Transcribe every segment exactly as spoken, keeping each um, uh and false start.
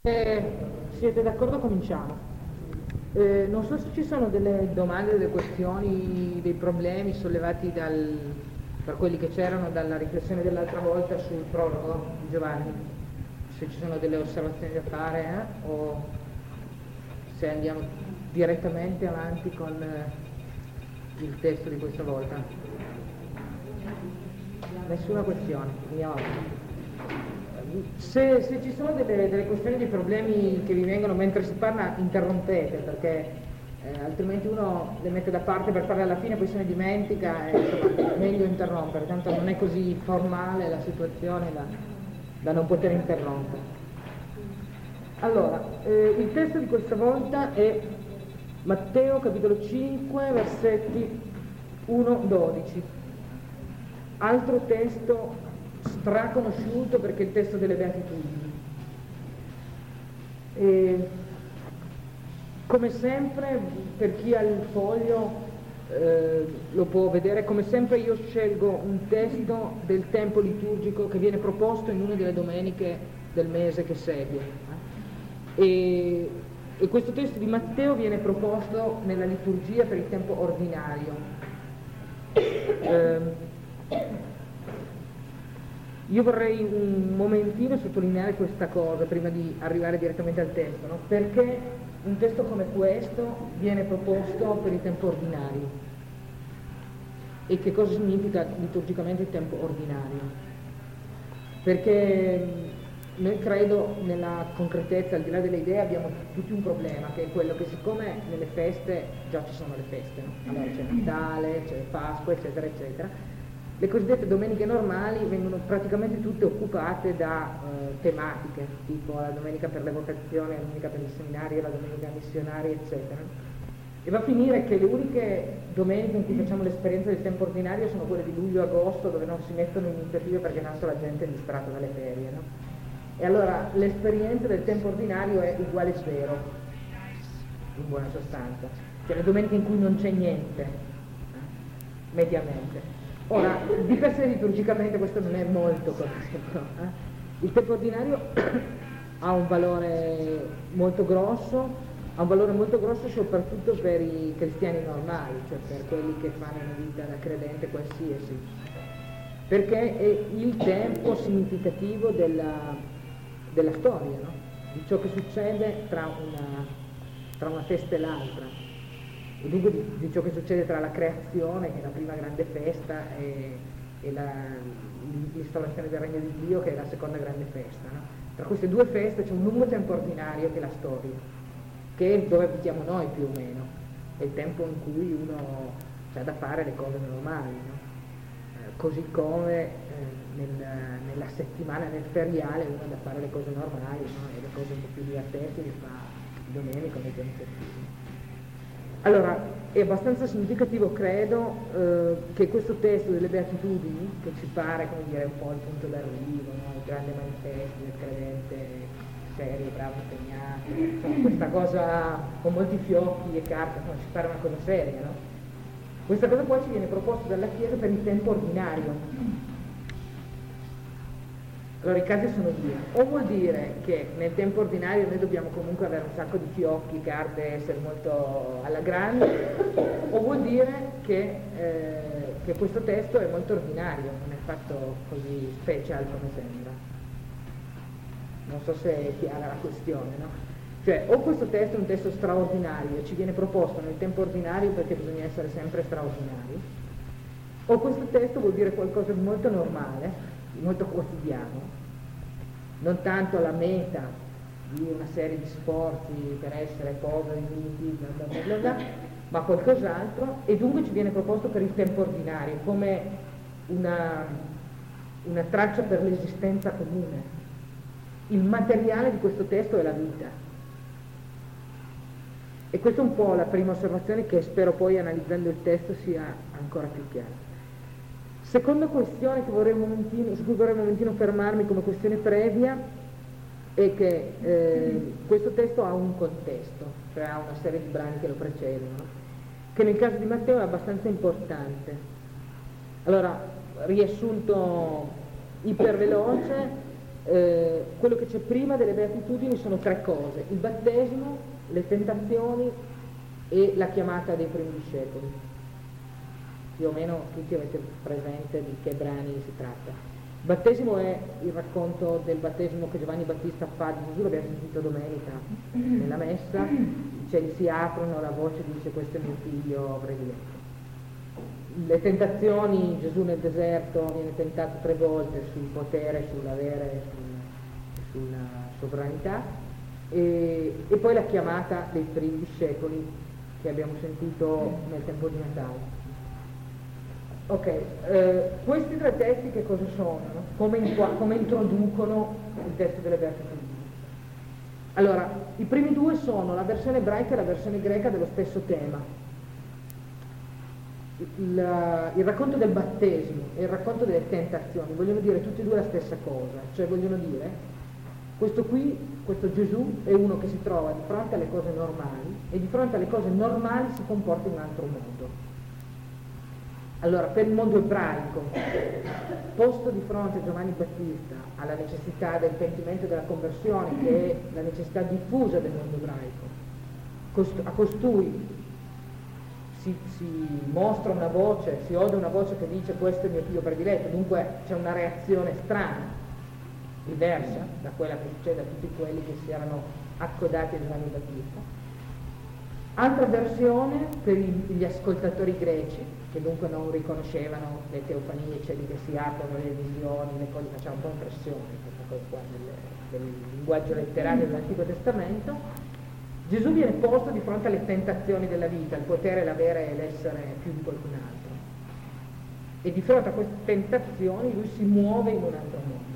Eh, siete d'accordo? Cominciamo. Eh, non so se ci sono delle domande, delle questioni, dei problemi sollevati dal, per quelli che c'erano dalla riflessione dell'altra volta sul prologo di Giovanni. Se ci sono delle osservazioni da fare eh, o se andiamo direttamente avanti con eh, il testo di questa volta. Nessuna questione, andiamo avanti. Se, se ci sono delle, delle questioni, dei problemi che vi vengono mentre si parla, interrompete, perché eh, altrimenti uno le mette da parte per farle alla fine, poi se ne dimentica e insomma, è meglio interrompere, tanto non è così formale la situazione da, da non poter interrompere. Allora, eh, il testo di questa volta è Matteo capitolo cinque, versetti uno dodici. Altro testo straconosciuto perché è il testo delle Beatitudini. E, come sempre, per chi ha il foglio eh, lo può vedere, come sempre io scelgo un testo del tempo liturgico che viene proposto in una delle domeniche del mese che segue. E, e questo testo di Matteo viene proposto nella liturgia per il tempo ordinario. Eh, Io vorrei un momentino sottolineare questa cosa prima di arrivare direttamente al testo, no? Perché un testo come questo viene proposto per il tempo ordinario e che cosa significa liturgicamente il tempo ordinario? Perché noi credo nella concretezza, al di là delle idee, abbiamo tutti un problema, che è quello che siccome nelle feste già ci sono le feste, no? Allora c'è Natale, c'è Pasqua, eccetera, eccetera. Le cosiddette domeniche normali vengono praticamente tutte occupate da eh, tematiche, tipo la domenica per le vocazioni, la domenica per i seminari, la domenica missionaria, eccetera. E va a finire che le uniche domeniche in cui facciamo l'esperienza del tempo ordinario sono quelle di luglio e agosto, dove non si mettono iniziative perché tanto la gente è distratta dalle ferie, no? E allora l'esperienza del tempo ordinario è uguale zero, in buona sostanza. Cioè le domeniche in cui non c'è niente, eh, mediamente. Ora, di per sé liturgicamente questo non è molto corretto. Eh? Il tempo ordinario ha un valore molto grosso, ha un valore molto grosso soprattutto per i cristiani normali, cioè per quelli che fanno una vita da credente qualsiasi, perché è il tempo significativo della, della storia, no? Di ciò che succede tra una, tra una festa e l'altra. E dunque di, di ciò che succede tra la creazione, che è la prima grande festa, e, e la, l'instaurazione del regno di Dio, che è la seconda grande festa, no? Tra queste due feste c'è un lungo tempo ordinario, che è la storia, che è dove abitiamo noi più o meno, è il tempo in cui uno ha da fare le cose normali, no? eh, così come eh, nel, nella settimana, nel feriale, uno ha da fare le cose normali, no? E le cose un po' più divertenti le fa domenica nei giorni festivi. Allora, è abbastanza significativo, credo, eh, che questo testo delle Beatitudini, che ci pare, come dire, un po' il punto d'arrivo, no? Il grande manifesto del credente serio, bravo, impegnato, insomma, questa cosa con molti fiocchi e carte, insomma, ci pare una cosa seria, no? Questa cosa poi ci viene proposta dalla Chiesa per il tempo ordinario. Allora i casi sono due: o vuol dire che nel tempo ordinario noi dobbiamo comunque avere un sacco di fiocchi, carte, essere molto alla grande, o vuol dire che, eh, che questo testo è molto ordinario, non è fatto così special come sembra. Non so se è chiara la questione, no? Cioè, o questo testo è un testo straordinario e ci viene proposto nel tempo ordinario perché bisogna essere sempre straordinari, o questo testo vuol dire qualcosa di molto normale, molto quotidiano, non tanto la meta di una serie di sforzi per essere poveri, miti, bla bla bla bla, ma qualcos'altro, e dunque ci viene proposto per il tempo ordinario come una, una traccia per l'esistenza comune. Il materiale di questo testo è la vita, e questa è un po' la prima osservazione che spero poi, analizzando il testo, sia ancora più chiara. Seconda questione che vorrei un momentino, su cui vorrei un momentino fermarmi come questione previa, è che eh, questo testo ha un contesto, cioè ha una serie di brani che lo precedono, che nel caso di Matteo è abbastanza importante. Allora, riassunto iperveloce, eh, quello che c'è prima delle beatitudini sono tre cose: il battesimo, le tentazioni e la chiamata dei primi discepoli. Più o meno tutti avete presente di che brani si tratta. Il battesimo è il racconto del battesimo che Giovanni Battista fa di Gesù, l'abbiamo sentito domenica nella messa, i cieli si aprono, la voce dice questo è mio figlio prediletto. Le tentazioni, Gesù nel deserto viene tentato tre volte sul potere, sull'avere, sul, sulla sovranità, e, e poi la chiamata dei primi discepoli che abbiamo sentito nel tempo di Natale. Ok, eh, questi tre testi che cosa sono? No? Come, in, come introducono il testo delle Beatitudini? Allora, i primi due sono la versione ebraica e la versione greca dello stesso tema. Il, il racconto del battesimo e il racconto delle tentazioni vogliono dire tutti e due la stessa cosa, cioè vogliono dire questo qui, questo Gesù è uno che si trova di fronte alle cose normali e di fronte alle cose normali si comporta in un altro modo. Allora, per il mondo ebraico, posto di fronte a Giovanni Battista alla necessità del pentimento e della conversione, che è la necessità diffusa del mondo ebraico, cost- a costui Si, si mostra una voce, si ode una voce che dice questo è il mio figlio prediletto, dunque c'è una reazione strana, diversa da quella che succede a tutti quelli che si erano accodati a Giovanni Battista. Altra versione per gli ascoltatori greci, che dunque non riconoscevano le teofanie, i cieli che si aprono, le visioni, le cose, faceva un po' impressione questa cosa qua del, del linguaggio letterario dell'Antico Testamento. Gesù viene posto di fronte alle tentazioni della vita, il potere, l'avere e l'essere più di qualcun altro. E di fronte a queste tentazioni lui si muove in un altro mondo.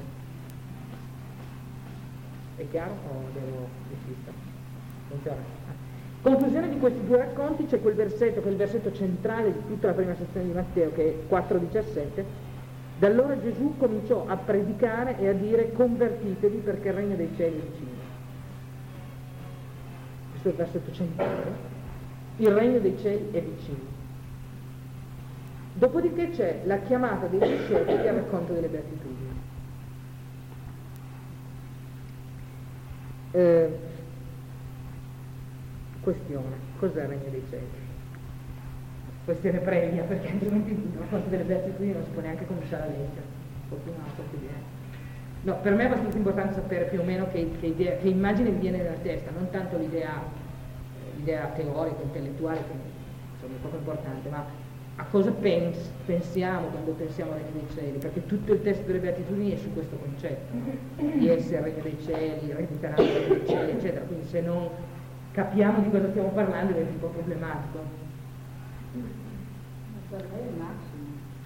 È chiaro o devo insistere? Funziona? Conclusione di questi due racconti c'è quel versetto, che è il versetto centrale di tutta la prima sezione di Matteo, che è quattro diciassette. Da allora Gesù cominciò a predicare e a dire: convertitevi perché il regno dei cieli è vicino. Questo è il versetto centrale. Il regno dei cieli è vicino. Dopodiché c'è la chiamata dei discepoli e il racconto delle beatitudini. Eh, questione, cos'è il regno dei cieli? Questione previa, perché altrimenti il racconto delle beatitudini non si può neanche cominciare a leggere. Qualcuno ha qualche idea? No, per me è abbastanza importante sapere più o meno che, che, idea, che immagine vi viene nella testa, non tanto l'idea, l'idea teorica, intellettuale, che insomma, è poco importante, ma a cosa pens, pensiamo quando pensiamo al regno dei cieli, perché tutto il testo delle beatitudini è su questo concetto, no? Di essere il regno dei cieli, erediteranno il regno dei cieli, eccetera. Quindi se non capiamo di cosa stiamo parlando diventa un po' problematico. Ma per me è il massimo.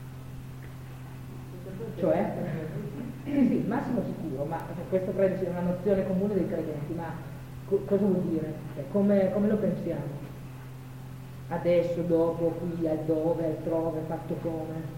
Cioè? Sì, sì, il massimo sicuro, ma questo credo sia una nozione comune dei credenti, ma co- cosa vuol dire? Cioè, come, come lo pensiamo? Adesso, dopo, qui, al dove, altrove, fatto come?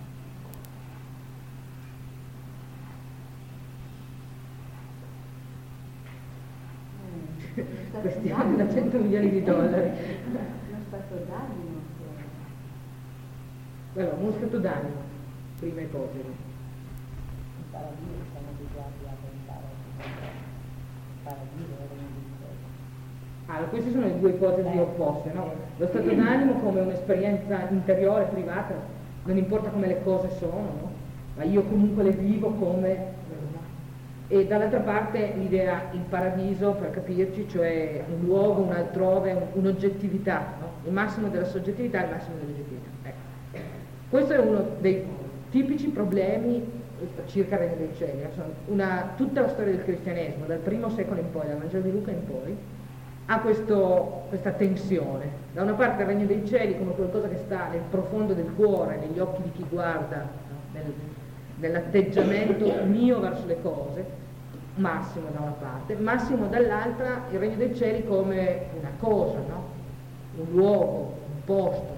Questione da cento milioni di dollari. Uno stato d'animo. Allora, uno stato d'animo, prima ipotesi. Il paradiso siamo abituati a pensare il paradiso è regno di cielo. Allora, queste sono le due ipotesi opposte, no? Lo stato d'animo come un'esperienza interiore, privata, non importa come le cose sono, no? Ma io comunque le vivo come... E dall'altra parte l'idea, il paradiso, per capirci, cioè un luogo, un altrove, un, un'oggettività, no? Il massimo della soggettività e il massimo dell'oggettività. Ecco. Questo è uno dei tipici problemi circa il regno dei cieli. Una, tutta la storia del cristianesimo, dal primo secolo in poi, dal Vangelo di Luca in poi, ha questo, questa tensione. Da una parte il regno dei cieli come qualcosa che sta nel profondo del cuore, negli occhi di chi guarda, no? nel, nell'atteggiamento mio verso le cose, massimo da una parte, massimo dall'altra il regno dei cieli come una cosa, no? Un luogo, un posto.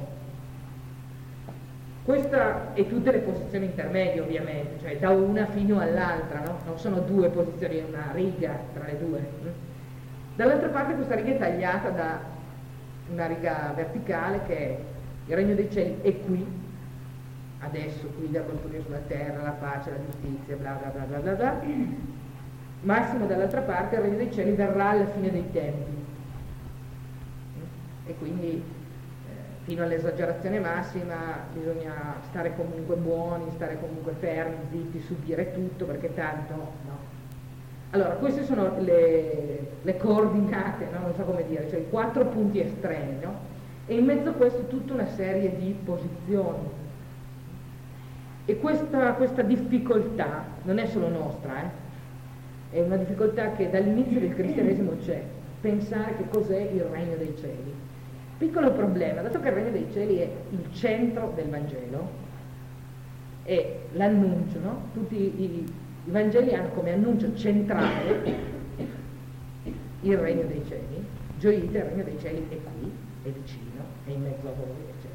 Questa è tutte le posizioni intermedie ovviamente, cioè da una fino all'altra, no? Non sono due posizioni, è una riga tra le due. Dall'altra parte questa riga è tagliata da una riga verticale che è il regno dei cieli è qui, adesso qui da costruire sulla terra la pace, la giustizia, bla bla bla bla bla bla. Massimo dall'altra parte, il regno dei cieli verrà alla fine dei tempi. E quindi eh, fino all'esagerazione massima bisogna stare comunque buoni, stare comunque fermi, zitti, subire tutto, perché tanto no. Allora, queste sono le, le coordinate, no? Non so come dire, cioè i quattro punti estremi, no? E in mezzo a questo tutta una serie di posizioni. E questa, questa difficoltà non è solo nostra, eh? È una difficoltà che dall'inizio del cristianesimo c'è, pensare che cos'è il regno dei cieli. Piccolo problema, dato che il regno dei cieli è il centro del Vangelo, e l'annuncio, no? Tutti i, i Vangeli hanno come annuncio centrale il regno dei cieli, gioite, il regno dei cieli è qui, è vicino, è in mezzo a voi, eccetera.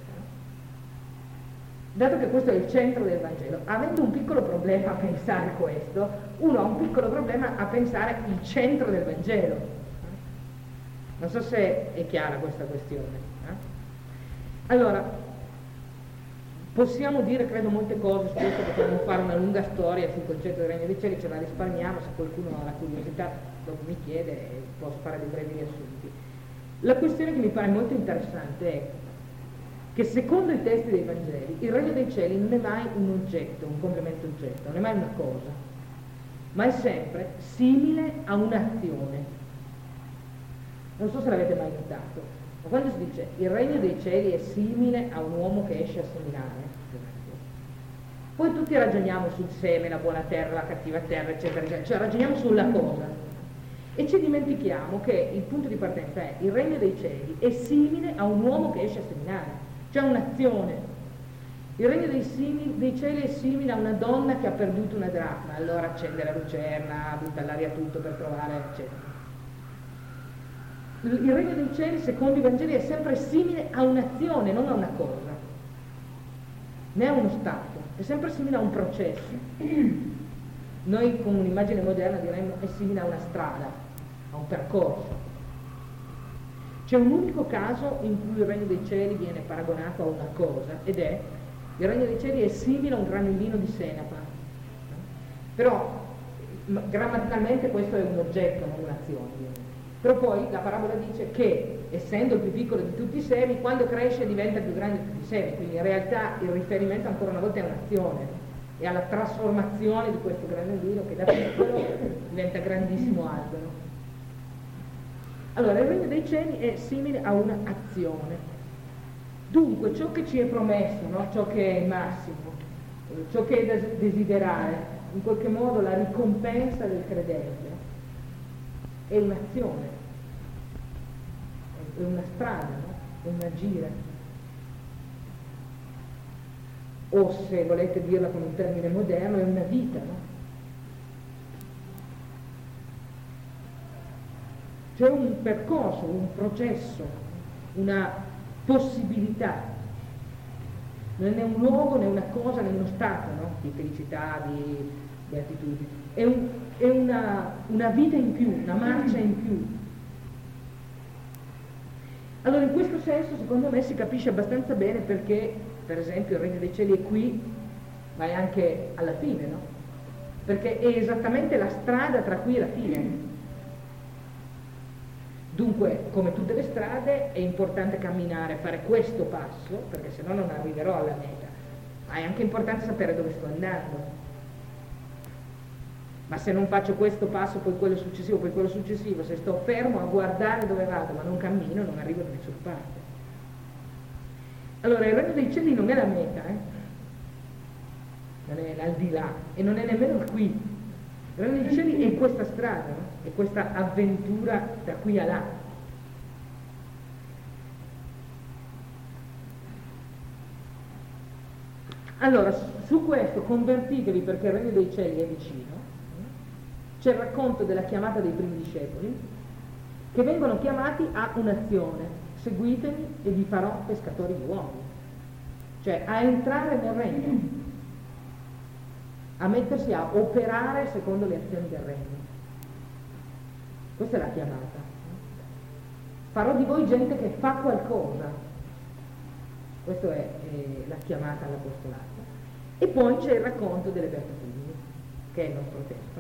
Dato che questo è il centro del Vangelo, avendo un piccolo problema a pensare questo, uno ha un piccolo problema a pensare il centro del Vangelo. Non so se è chiara questa questione. Eh? Allora, possiamo dire, credo, molte cose su questo, potremmo fare una lunga storia sul concetto del regno dei cieli, ce la risparmiamo, se qualcuno ha la curiosità dopo mi chiede, posso fare dei brevi riassunti. La questione che mi pare molto interessante è che secondo i testi dei Vangeli il regno dei cieli non è mai un oggetto, un complemento oggetto, non è mai una cosa, ma è sempre simile a un'azione. Non so se l'avete mai notato, ma quando si dice il regno dei cieli è simile a un uomo che esce a seminare, poi tutti ragioniamo sul seme, la buona terra, la cattiva terra, eccetera, eccetera, cioè ragioniamo sulla cosa e ci dimentichiamo che il punto di partenza è il regno dei cieli è simile a un uomo che esce a seminare. C'è un'azione. Il regno dei, simili, dei cieli è simile a una donna che ha perduto una dracma, allora accende la lucerna, butta all'aria tutto per trovare, eccetera. Il regno dei cieli, secondo i Vangeli, è sempre simile a un'azione, non a una cosa, né a uno stato, è sempre simile a un processo. Noi con un'immagine moderna diremmo è simile a una strada, a un percorso. C'è un unico caso in cui il regno dei cieli viene paragonato a una cosa, ed è il regno dei cieli è simile a un granellino di senape, però grammaticalmente questo è un oggetto, non un'azione. Però poi la parabola dice che essendo il più piccolo di tutti i semi, quando cresce diventa più grande di tutti i semi, quindi in realtà il riferimento ancora una volta è un'azione, e alla trasformazione di questo granellino che da piccolo diventa grandissimo albero. Allora, il regno dei cieli è simile a un'azione. Dunque, ciò che ci è promesso, no? Ciò che è il massimo, ciò che è da desiderare, in qualche modo la ricompensa del credente, è un'azione, è una strada, no? È un agire. O se volete dirla con un termine moderno, è una vita, no? C'è un percorso, un processo, una possibilità. Non è un luogo, né una cosa, né uno stato, no? Di felicità, di beatitudine. È, un, è una, una vita in più, una marcia in più. Allora, in questo senso, secondo me, si capisce abbastanza bene perché, per esempio, il regno dei cieli è qui, ma è anche alla fine, no? Perché è esattamente la strada tra qui e la fine. Dunque, come tutte le strade, è importante camminare, fare questo passo, perché se no non arriverò alla meta. Ma è anche importante sapere dove sto andando. Ma se non faccio questo passo, poi quello successivo, poi quello successivo, se sto fermo a guardare dove vado, ma non cammino, non arrivo da nessuna parte. Allora, il regno dei cieli non è la meta, eh? Non è l'aldilà, e non è nemmeno il qui. Il regno dei cieli è questa strada, no? È questa avventura da qui a là. Allora, su questo convertitevi perché il regno dei cieli è vicino. C'è il racconto della chiamata dei primi discepoli che vengono chiamati a un'azione: seguitemi e vi farò pescatori di uomini, cioè a entrare nel regno, a mettersi a operare secondo le azioni del regno. Questa è la chiamata. Farò di voi gente che fa qualcosa. Questa è, è la chiamata all'apostolato. E poi c'è il racconto delle beatitudini, che è il nostro testo.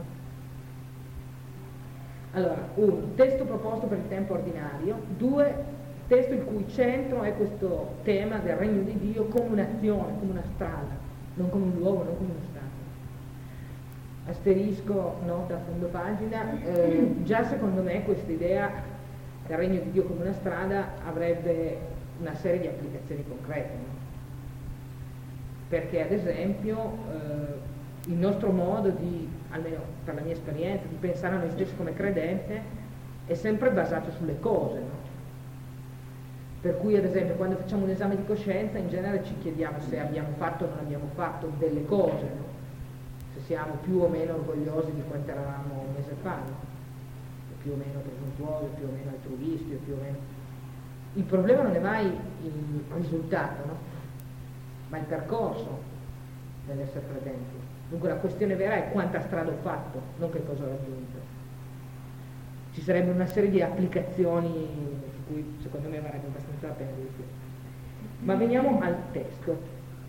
Allora, uno, testo proposto per il tempo ordinario; due, testo il cui centro è questo tema del regno di Dio come un'azione, come una strada, non come un luogo, non come uno stato. Asterisco, nota a fondo pagina, eh, già secondo me questa idea del regno di Dio come una strada avrebbe una serie di applicazioni concrete, no? Perché ad esempio eh, il nostro modo di, almeno per la mia esperienza, di pensare a noi stessi come credente è sempre basato sulle cose, no? Per cui ad esempio quando facciamo un esame di coscienza in genere ci chiediamo se abbiamo fatto o non abbiamo fatto delle cose, no? Se siamo più o meno orgogliosi di quanto eravamo un mese fa, no? Più o meno presuntuosi, più o meno altruisti, più o meno. Il problema non è mai il risultato, no? Ma il percorso dell'essere credenti. Dunque la questione vera è quanta strada ho fatto, non che cosa ho raggiunto. Ci sarebbe una serie di applicazioni su cui secondo me varrebbe abbastanza la pena di riflettere. Ma veniamo al testo.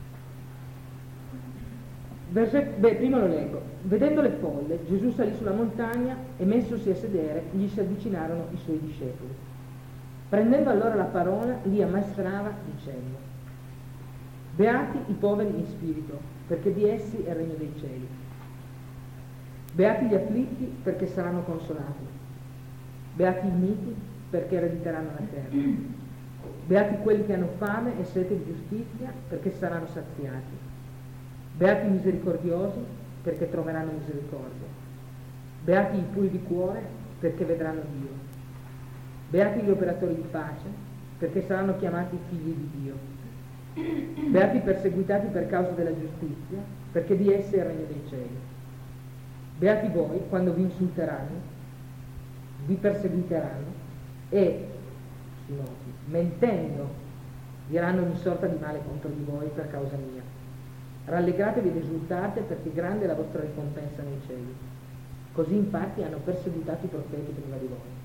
Verset- beh, prima lo leggo. Vedendo le folle, Gesù salì sulla montagna e messosi a sedere, gli si avvicinarono i suoi discepoli. Prendendo allora la parola, li ammaestrava dicendo: beati i poveri in spirito, perché di essi è il regno dei cieli. Beati gli afflitti, perché saranno consolati. Beati i miti, perché erediteranno la terra. Beati quelli che hanno fame e sete di giustizia, perché saranno saziati. Beati i misericordiosi, perché troveranno misericordia. Beati i puri di cuore, perché vedranno Dio. Beati gli operatori di pace, perché saranno chiamati figli di Dio. Beati i perseguitati per causa della giustizia, perché di essi è il regno dei cieli. Beati voi quando vi insulteranno, vi perseguiteranno e, si noti, mentendo, diranno ogni sorta di male contro di voi per causa mia. Rallegratevi ed esultate, perché grande è la vostra ricompensa nei cieli. Così infatti hanno perseguitato i profeti prima di voi.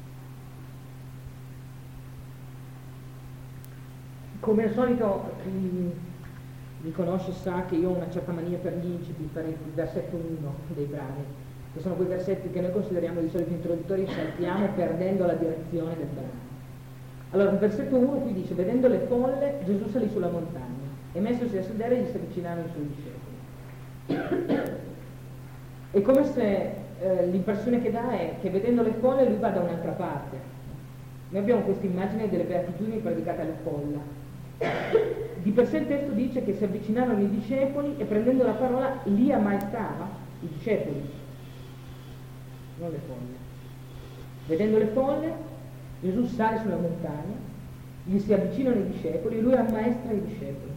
Come al solito chi mi conosce sa che io ho una certa mania per gli incipit, per il versetto uno dei brani, che sono quei versetti che noi consideriamo di solito introduttori e saltiamo perdendo la direzione del brano. Allora il versetto uno qui dice: vedendo le folle, Gesù salì sulla montagna e messosi a sedere gli si avvicinarono i suoi discepoli. È come se eh, l'impressione che dà è che vedendo le folle lui va da un'altra parte. Noi abbiamo questa immagine delle beatitudini predicate alla folla. Di per sé il testo dice che si avvicinarono i discepoli e prendendo la parola li ammaestrava i discepoli, non le folle. Vedendo le folle, Gesù sale sulla montagna, gli si avvicinano i discepoli e lui ammaestra i discepoli.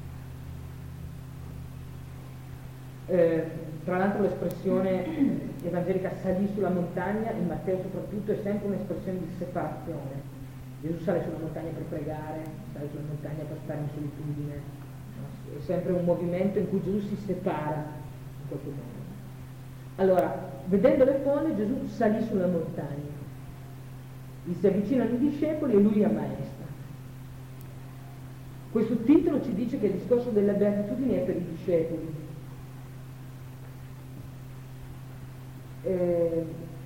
Eh, tra l'altro l'espressione evangelica salì sulla montagna, in Matteo soprattutto, è sempre un'espressione di separazione. Gesù sale sulla montagna per pregare, sale sulla montagna per stare in solitudine, no? È sempre un movimento in cui Gesù si separa in qualche modo. Allora, vedendo le folle, Gesù salì sulla montagna, gli si avvicinano i discepoli e lui li ammaestra. Questo titolo ci dice che il discorso delle beatitudini è per i discepoli. Eh,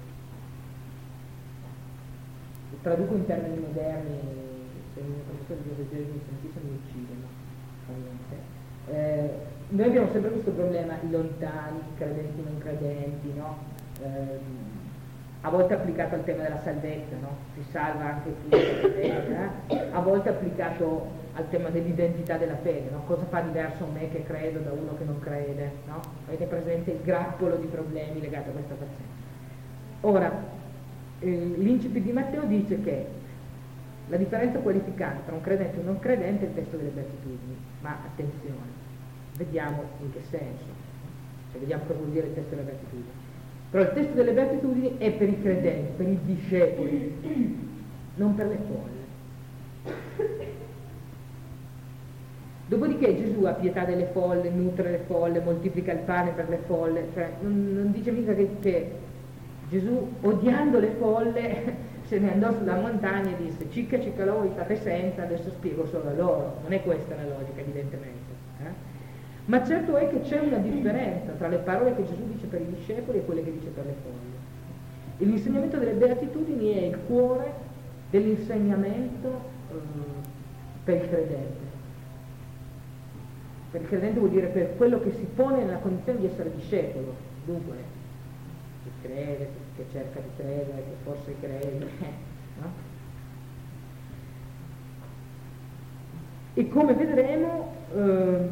traduco in termini moderni, se il mio professore di esoterismo mi sentisse mi uccidono. Eh, noi abbiamo sempre questo problema, i lontani, credenti, non credenti, no? Eh, a volte applicato al tema della salvezza, no? Si salva anche chi è credente, a volte applicato al tema dell'identità della fede, no? Cosa fa diverso me che credo da uno che non crede, no? Avete presente il grappolo di problemi legati a questa faccenda. Ora, eh, l'incipit di Matteo dice che la differenza qualificante tra un credente e un non credente è il testo delle beatitudini, ma attenzione, vediamo in che senso, cioè vediamo cosa vuol dire il testo delle beatitudini. Però il testo delle beatitudini è per i credenti, per i discepoli, non per le folle. Dopodiché Gesù ha pietà delle folle, nutre le folle, moltiplica il pane per le folle, cioè non, non dice mica che, che Gesù, odiando le folle, se ne andò sulla montagna e disse: cicca ciccaloi, state senza, adesso spiego solo a loro. Non è questa la logica, evidentemente. Eh? Ma certo è che c'è una differenza tra le parole che Gesù dice per i discepoli e quelle che dice per le foglie. L'insegnamento delle beatitudini è il cuore dell'insegnamento eh, per il credente. Per il credente vuol dire per quello che si pone nella condizione di essere discepolo, dunque che crede, che cerca di credere, che forse crede, no? E come vedremo eh,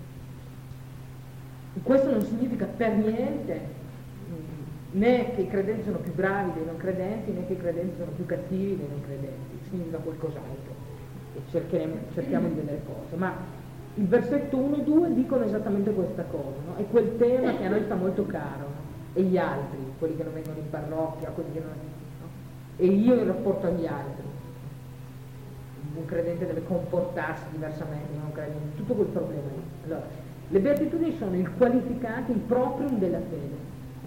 questo non significa per niente mh, né che i credenti sono più bravi dei non credenti, né che i credenti sono più cattivi dei non credenti, significa qualcos'altro e cercheremo, cerchiamo di vedere cosa, ma il versetto uno e due dicono esattamente questa cosa, no? È quel tema che a noi sta molto caro, no? E gli altri, quelli che non vengono in parrocchia, quelli che non, no? E io in rapporto agli altri. Un credente deve comportarsi diversamente, non un credente, tutto quel problema lì. Allora, le beatitudini sono il qualificante, il proprium della fede.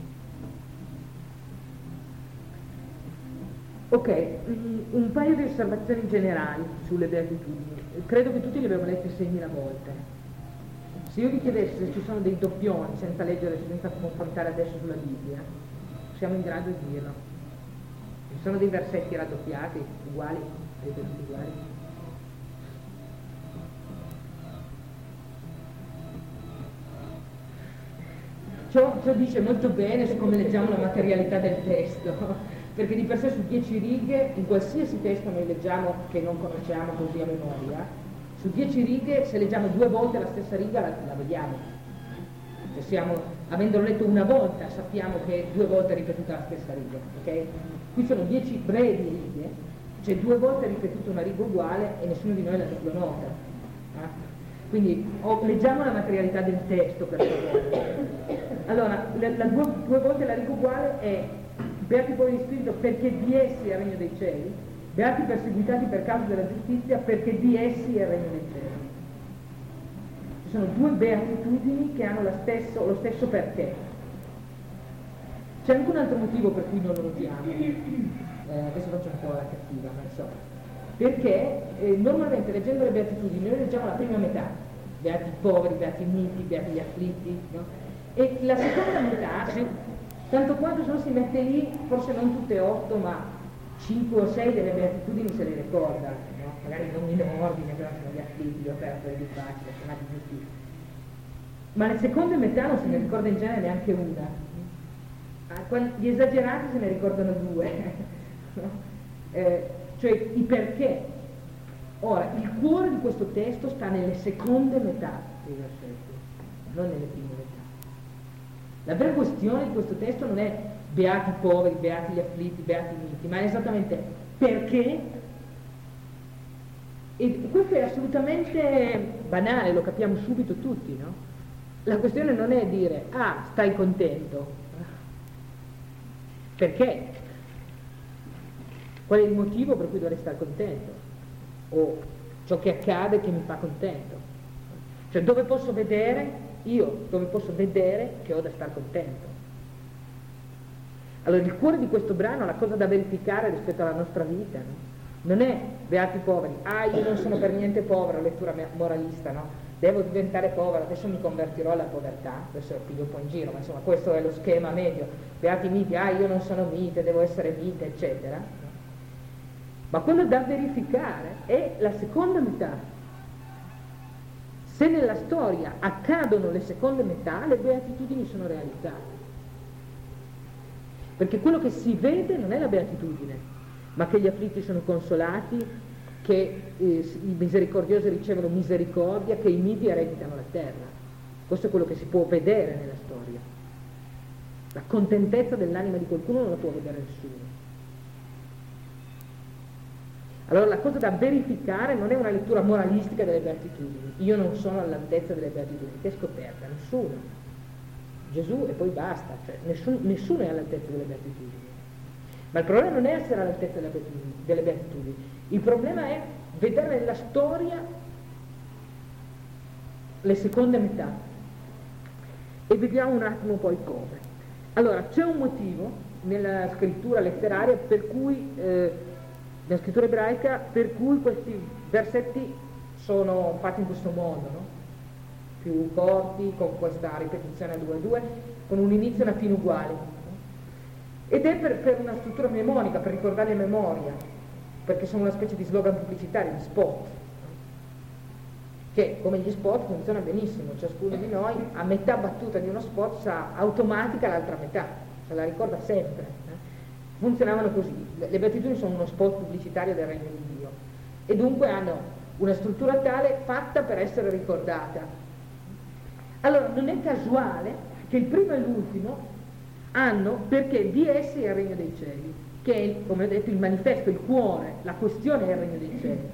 Ok, un paio di osservazioni generali sulle beatitudini. Credo che tutti li abbiamo letti seimila volte. Se io vi chiedessi se ci sono dei doppioni, senza leggere, senza confrontare adesso sulla Bibbia, siamo in grado di dirlo. Ci sono dei versetti raddoppiati, uguali, ripetuti uguali. Ciò, ciò dice molto bene su come leggiamo la materialità del testo. Perché di per sé su dieci righe, in qualsiasi testo noi leggiamo che non conosciamo così a memoria, su dieci righe se leggiamo due volte la stessa riga la, la vediamo. Cioè siamo, avendolo letto una volta sappiamo che è due volte ripetuta la stessa riga, ok? Qui sono dieci brevi righe, c'è due volte ripetuta una riga uguale e nessuno di noi la lo nota. Eh? Quindi oh, leggiamo la materialità del testo per favore. Allora, la, la due, due volte la riga uguale è beati poi di spirito perché di essi è il regno dei cieli, beati perseguitati per causa della giustizia perché di essi è il regno dei cieli. Ci sono due beatitudini che hanno la stesso, lo stesso perché. C'è anche un altro motivo per cui non lo notiamo, eh, adesso faccio un po' la cattiva, ma insomma, perché eh, normalmente leggendo le beatitudini noi leggiamo la prima metà, beati i poveri, beati i miti, beati gli afflitti, no? E la seconda metà, se, tanto quanto se uno si mette lì, forse non tutte e otto, ma cinque o sei delle beatitudini se le ricorda, no? Magari non in ordine, però sono gli afflitti, gli operatori di pace, le chiamati giusti. Ma le seconde metà non se ne ricorda in genere neanche una. Gli esagerati se ne ricordano due, no? eh, cioè i perché. Ora, il cuore di questo testo sta nelle seconde metà dei versetti, non nelle prime metà. La vera questione di questo testo non è beati i poveri, beati gli afflitti, beati i miti, ma è esattamente perché. E questo è assolutamente banale, lo capiamo subito tutti, no? La questione non è dire, ah, stai contento. Perché? Qual è il motivo per cui dovrei stare contento? O ciò che accade che mi fa contento? Cioè dove posso vedere, io dove posso vedere che ho da star contento? Allora il cuore di questo brano, la cosa da verificare rispetto alla nostra vita, no? Non è beati i poveri, ah io non sono per niente povero, lettura moralista, no? Devo diventare povero, adesso mi convertirò alla povertà, adesso lo piglio un po' in giro, ma insomma questo è lo schema medio, beati miti, ah io non sono mite, devo essere mite, eccetera. Ma quello da verificare è la seconda metà. Se nella storia accadono le seconde metà, le beatitudini sono realizzate. Perché quello che si vede non è la beatitudine, ma che gli afflitti sono consolati, che eh, i misericordiosi ricevono misericordia, che i miti ereditano la terra. Questo è quello che si può vedere nella storia. La contentezza dell'anima di qualcuno non la può vedere nessuno. Allora la cosa da verificare non è una lettura moralistica delle beatitudini. Io non sono all'altezza delle beatitudini. Che scoperta? Nessuno. Gesù e poi basta. Cioè, nessun, nessuno è all'altezza delle beatitudini. Ma il problema non è essere all'altezza delle beatitudini, delle beatitudini. Il problema è vedere nella storia le seconde metà. E vediamo un attimo poi come. Allora, c'è un motivo nella scrittura letteraria per cui, eh, nella scrittura ebraica, per cui questi versetti sono fatti in questo modo, no? più corti, con questa ripetizione a due a due, con un inizio e una fine uguali. Ed è per, per una struttura mnemonica, per ricordare a memoria, perché sono una specie di slogan pubblicitario, di spot, che come gli spot funziona benissimo, ciascuno di noi a metà battuta di uno spot sa automatica l'altra metà, se la ricorda sempre. Eh? Funzionavano così, le, le beatitudini sono uno spot pubblicitario del Regno di Dio e dunque hanno una struttura tale fatta per essere ricordata. Allora non è casuale che il primo e l'ultimo hanno perché di essi è il Regno dei Cieli, che è, come ho detto, il manifesto, il cuore, la questione è il Regno dei Cieli.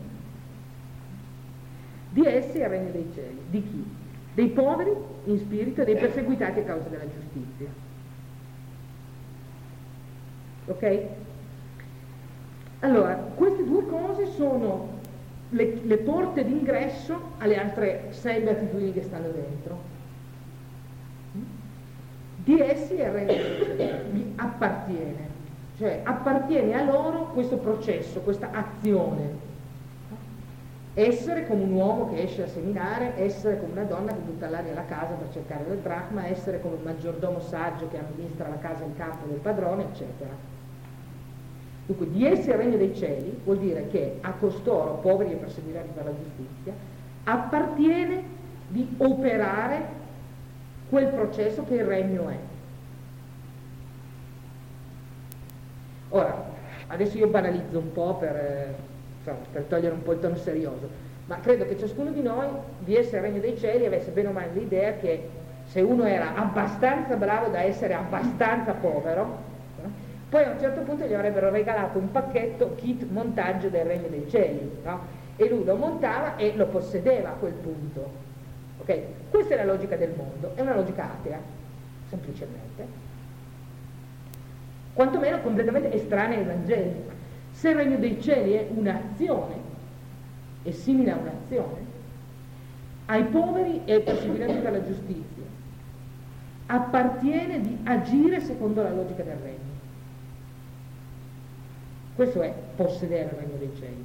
Di essi è il Regno dei Cieli. Di chi? Dei poveri in spirito e dei perseguitati a causa della giustizia. Ok? Allora, queste due cose sono le, le porte d'ingresso alle altre sei beatitudini che stanno dentro. Di essi è il Regno dei Cieli, gli appartiene, cioè appartiene a loro questo processo, questa azione. Essere come un uomo che esce a seminare, essere come una donna che butta all'aria la casa per cercare del dracma, essere come un maggiordomo saggio che amministra la casa e il campo del padrone, eccetera. Dunque, di essi il Regno dei Cieli vuol dire che a costoro, poveri e perseguitati per la giustizia, appartiene di operare quel processo che il regno è. Ora, adesso io banalizzo un po' per, eh, insomma, per togliere un po' il tono serioso, ma credo che ciascuno di noi, di essere il Regno dei Cieli, avesse bene o male l'idea che se uno era abbastanza bravo da essere abbastanza povero, eh, poi a un certo punto gli avrebbero regalato un pacchetto kit montaggio del Regno dei Cieli, no? E lui lo montava e lo possedeva a quel punto. Okay? Questa è la logica del mondo, è una logica atea, semplicemente, quantomeno completamente estranea ai Vangeli. Se il Regno dei Cieli è un'azione, è simile a un'azione, ai poveri e ai perseguitati per la giustizia, appartiene di agire secondo la logica del Regno. Questo è possedere il Regno dei Cieli.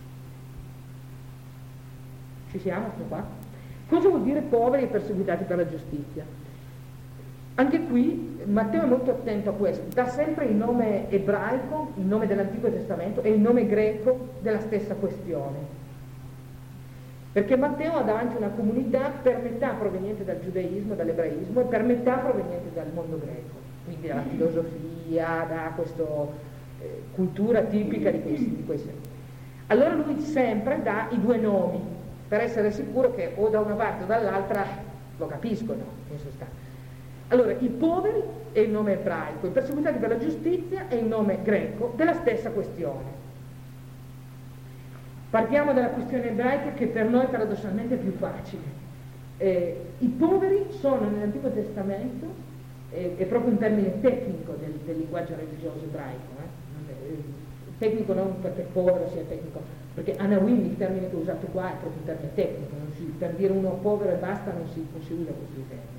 Ci siamo? Sono qua? Cosa vuol dire poveri e perseguitati per la giustizia? Anche qui Matteo è molto attento a questo, dà sempre il nome ebraico, il nome dell'Antico Testamento e il nome greco della stessa questione. Perché Matteo ha davanti una comunità per metà proveniente dal giudaismo, dall'ebraismo e per metà proveniente dal mondo greco, quindi dalla filosofia, da questa eh, cultura tipica di questi, di questi. Allora lui sempre dà i due nomi, per essere sicuro che o da una parte o dall'altra lo capiscono, in sostanza. Allora, i poveri è il nome ebraico, i perseguitati per la giustizia è il nome greco della stessa questione. Partiamo dalla questione ebraica che per noi paradossalmente è più facile. Eh, I poveri sono nell'Antico Testamento, eh, è proprio un termine tecnico del, del linguaggio religioso ebraico, eh? Tecnico non perché povero sia tecnico, perché Anawim, il termine che ho usato qua, è proprio un termine tecnico, non si, per dire uno povero e basta non si, non si usa questo termine.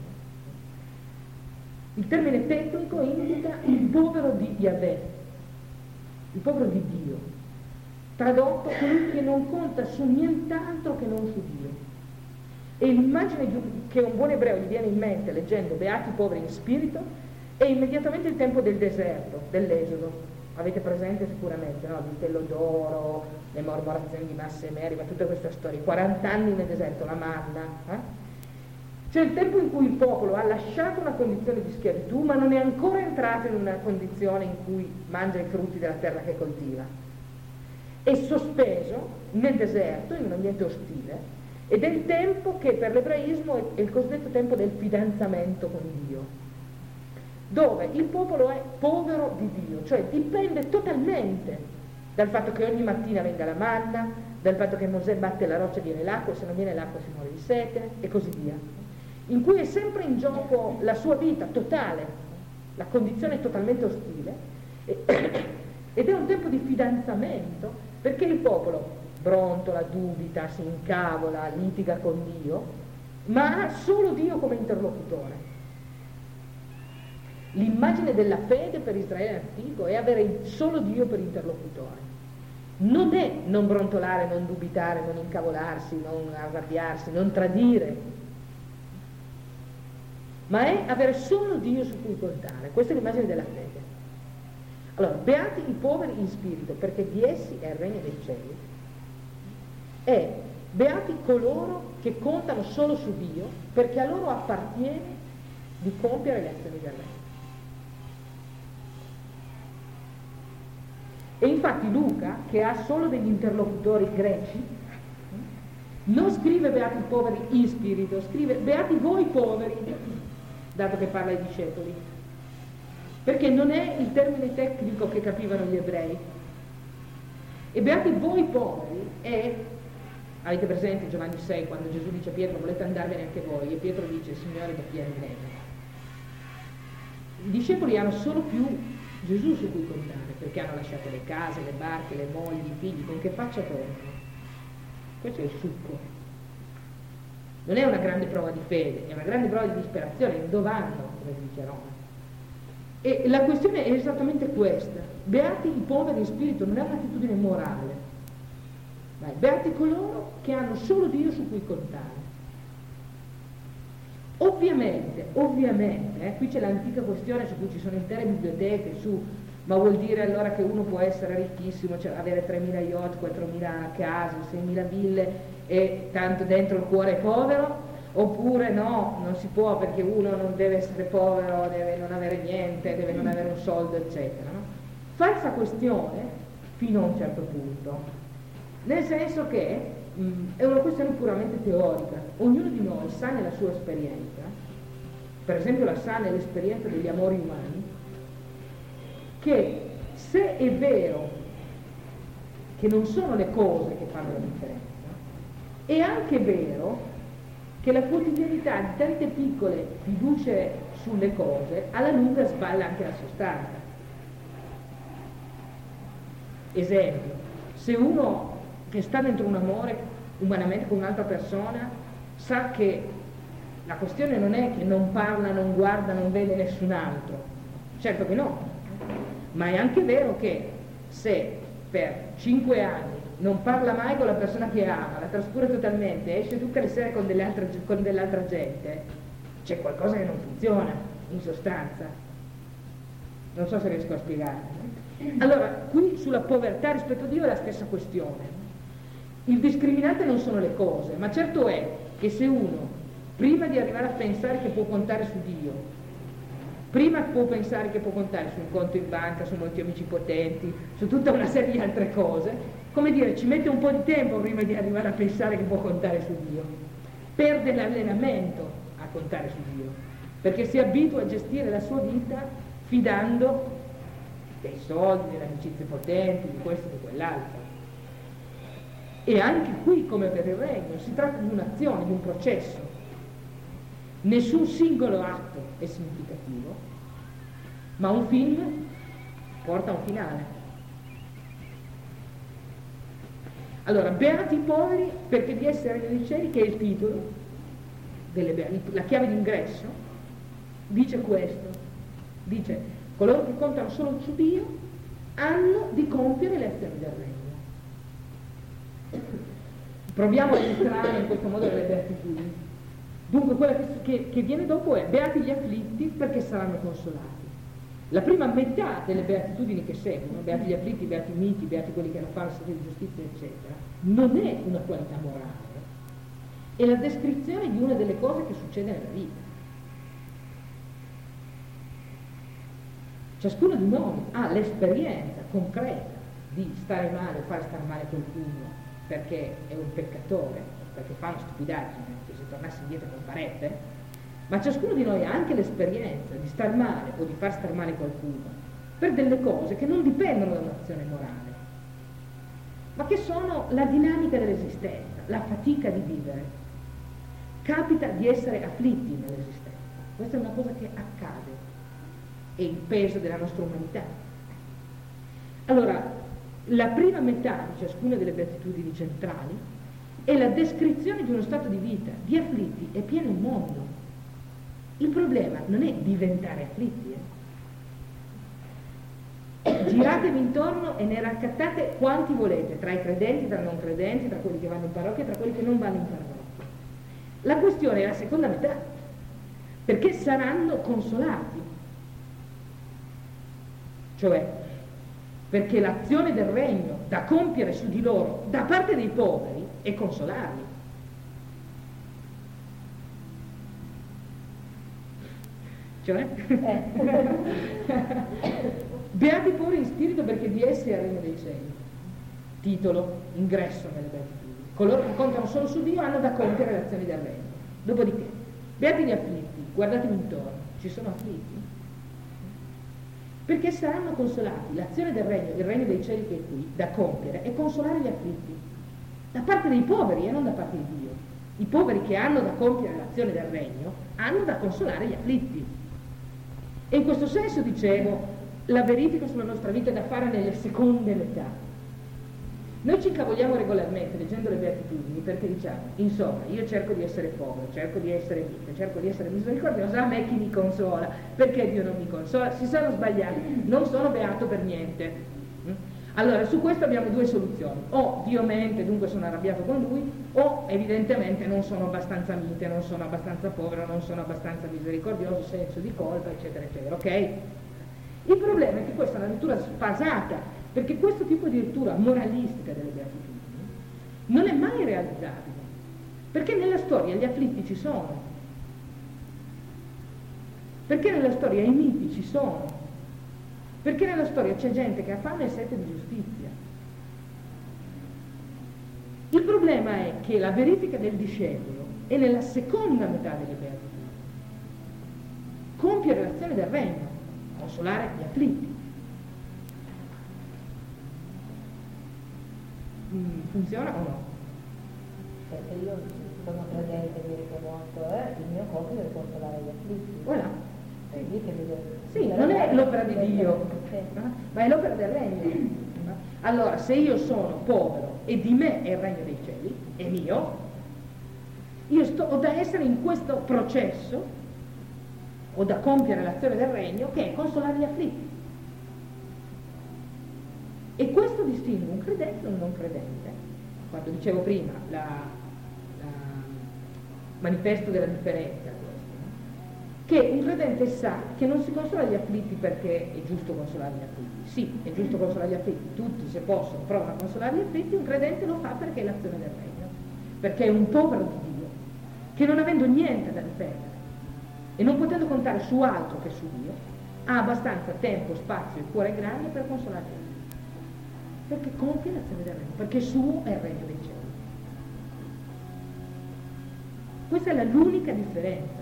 Il termine tecnico indica il povero di Yahweh, il povero di Dio, tradotto colui che non conta su nient'altro che non su Dio. E l'immagine che un buon ebreo gli viene in mente leggendo Beati i poveri in spirito è immediatamente il tempo del deserto, dell'Esodo. Avete presente sicuramente, no? Il vitello d'oro, le mormorazioni di Massa e Meriba, tutta questa storia, quaranta anni nel deserto, la manna. Eh? C'è il tempo in cui il popolo ha lasciato una condizione di schiavitù, ma non è ancora entrato in una condizione in cui mangia i frutti della terra che coltiva. È sospeso nel deserto, in un ambiente ostile, ed è il tempo che per l'ebraismo è il cosiddetto tempo del fidanzamento con Dio, dove il popolo è povero di Dio, cioè dipende totalmente dal fatto che ogni mattina venga la manna, dal fatto che Mosè batte la roccia e viene l'acqua, e se non viene l'acqua si muore di sete, e così via, in cui è sempre in gioco la sua vita totale, la condizione è totalmente ostile, e, ed è un tempo di fidanzamento, perché il popolo brontola, dubita, si incavola, litiga con Dio, ma ha solo Dio come interlocutore. L'immagine della fede per Israele antico è avere solo Dio per interlocutore. Non è non brontolare, non dubitare, non incavolarsi, non arrabbiarsi, non tradire, ma è avere solo Dio su cui contare. Questa è l'immagine della fede. Allora, beati i poveri in spirito, perché di essi è il regno dei cieli. E beati coloro che contano solo su Dio, perché a loro appartiene di compiere le azioni del regno. E infatti Luca, che ha solo degli interlocutori greci, non scrive beati i poveri in spirito, scrive beati voi poveri, dato che parla ai discepoli, perché non è il termine tecnico che capivano gli ebrei. E beati voi poveri è, avete presente Giovanni sei, quando Gesù dice a Pietro volete andarvene anche voi, e Pietro dice Signore da chi arriveremo. I discepoli hanno solo più Gesù su cui contare, perché hanno lasciato le case, le barche, le mogli, i figli, con che faccia tornano? Questo è il succo. Non è una grande prova di fede, è una grande prova di disperazione, dove vanno, come dice Roma. E la questione è esattamente questa: beati i poveri in spirito, non è un'attitudine morale, ma è beati coloro che hanno solo Dio su cui contare. Ovviamente, ovviamente, eh, qui c'è l'antica questione su cui ci sono intere biblioteche, su ma vuol dire allora che uno può essere ricchissimo, cioè avere tremila yacht, quattromila case, seimila ville e tanto dentro il cuore è povero? Oppure no, non si può, perché uno non deve essere povero, deve non avere niente, deve non avere un soldo, eccetera, no? Falsa questione fino a un certo punto, nel senso che mh, è una questione puramente teorica. Ognuno di noi sa nella sua esperienza, per esempio la sa nell'esperienza degli amori umani, che se è vero che non sono le cose che fanno la differenza, è anche vero che la quotidianità di tante piccole fiducie sulle cose alla lunga sballa anche la sostanza. Esempio, se uno che sta dentro un amore umanamente con un'altra persona sa che la questione non è che non parla, non guarda, non vede nessun altro, certo che no, ma è anche vero che se per cinque anni non parla mai con la persona che ama, la trascura totalmente, esce tutte le sere con, delle altre, con dell'altra gente, c'è qualcosa che non funziona, in sostanza. Non so se riesco a spiegarmi. Allora, qui sulla povertà rispetto a Dio è la stessa questione. Il discriminante non sono le cose, ma certo è che se uno, prima di arrivare a pensare che può contare su Dio, prima può pensare che può contare su un conto in banca, su molti amici potenti, su tutta una serie di altre cose, come dire, ci mette un po' di tempo prima di arrivare a pensare che può contare su Dio. Perde l'allenamento a contare su Dio, perché si abitua a gestire la sua vita fidando dei soldi, delle amicizie potenti, di questo e di quell'altro. E anche qui, come per il regno, si tratta di un'azione, di un processo. Nessun singolo atto è significativo, ma un film porta a un finale. Allora, beati i poveri, perché di essere negli cieli, che è il titolo, delle, la chiave d'ingresso, dice questo, dice, coloro che contano solo su Dio hanno di compiere le azioni del regno. Proviamo a entrare in questo modo nelle beatitudini. Dunque quella che, che, che viene dopo è beati gli afflitti perché saranno consolati. La prima metà delle beatitudini che seguono, beati gli afflitti, beati i miti, beati quelli che non fanno stato di giustizia, eccetera, non è una qualità morale, è la descrizione di una delle cose che succede nella vita. Ciascuno di noi ha l'esperienza concreta di stare male o far stare male qualcuno perché è un peccatore, perché fa una stupidaggine, che se tornasse indietro comparebbe. Ma ciascuno di noi ha anche l'esperienza di star male o di far star male qualcuno per delle cose che non dipendono da un'azione morale, ma che sono la dinamica dell'esistenza, la fatica di vivere. Capita di essere afflitti nell'esistenza, questa è una cosa che accade, è il peso della nostra umanità. Allora, la prima metà di ciascuna delle beatitudini centrali è la descrizione di uno stato di vita, di afflitti, è pieno il mondo. Il problema non è diventare afflitti, eh. Giratevi intorno e ne raccattate quanti volete, tra i credenti, tra i non credenti, tra quelli che vanno in parrocchia, tra quelli che non vanno in parrocchia. La questione è la seconda metà, perché saranno consolati, cioè perché l'azione del regno da compiere su di loro da parte dei poveri è consolarli. Cioè? Beati poveri in spirito perché di essi è il regno dei cieli. Titolo, ingresso nelle beatitudini. Coloro che contano solo su Dio hanno da compiere le azioni del regno. Dopodiché, beati gli afflitti, guardatevi intorno, ci sono afflitti? Perché saranno consolati. L'azione del regno, il regno dei cieli che è qui, da compiere, è consolare gli afflitti. Da parte dei poveri e non da parte di Dio. I poveri che hanno da compiere l'azione del regno hanno da consolare gli afflitti. E in questo senso, dicevo, la verifica sulla nostra vita è da fare nelle seconde metà. Noi ci incavoliamo regolarmente leggendo le beatitudini perché diciamo, insomma, io cerco di essere povero, cerco di essere mite, cerco di essere misericordiosa, a me chi mi consola? Perché Dio non mi consola? Si sono sbagliati, non sono beato per niente. Allora, su questo abbiamo due soluzioni: o Dio mente, dunque sono arrabbiato con Lui, o evidentemente non sono abbastanza mite, non sono abbastanza povero, non sono abbastanza misericordioso, senso di colpa, eccetera, eccetera, ok? Il problema è che questa è una lettura sfasata, perché questo tipo di lettura moralistica delle beatitudini non è mai realizzabile, perché nella storia gli afflitti ci sono, perché nella storia i miti ci sono, perché nella storia c'è gente che ha fame e sete di giustizia. Il problema è che la verifica del discepolo è nella seconda metà delle beatitudini: compiere l'azione del regno, consolare gli afflitti. Funziona o no? Perché io sono credente, mi riconosco, eh, il mio compito è consolare gli afflitti. Voilà. È lì che mi sì, non è l'opera di Dio, no? Ma è l'opera del regno. Allora, se io sono povero e di me è il regno dei cieli, è mio, io sto, ho da essere in questo processo, ho da compiere l'azione del regno, che è consolare gli afflitti. E questo distingue un credente da un non credente. Quando dicevo prima, la, la manifesto della differenza, che un credente sa che non si consola gli afflitti perché è giusto consolare gli afflitti. Sì, è giusto consolare gli afflitti, tutti se possono provano a consolare gli afflitti. Un credente lo fa perché è l'azione del regno, perché è un povero di Dio, che non avendo niente da difendere e non potendo contare su altro che su Dio, ha abbastanza tempo, spazio e cuore grande per consolare gli afflitti. Perché compie l'azione del regno, perché suo è il regno dei cieli. Questa è l'unica differenza.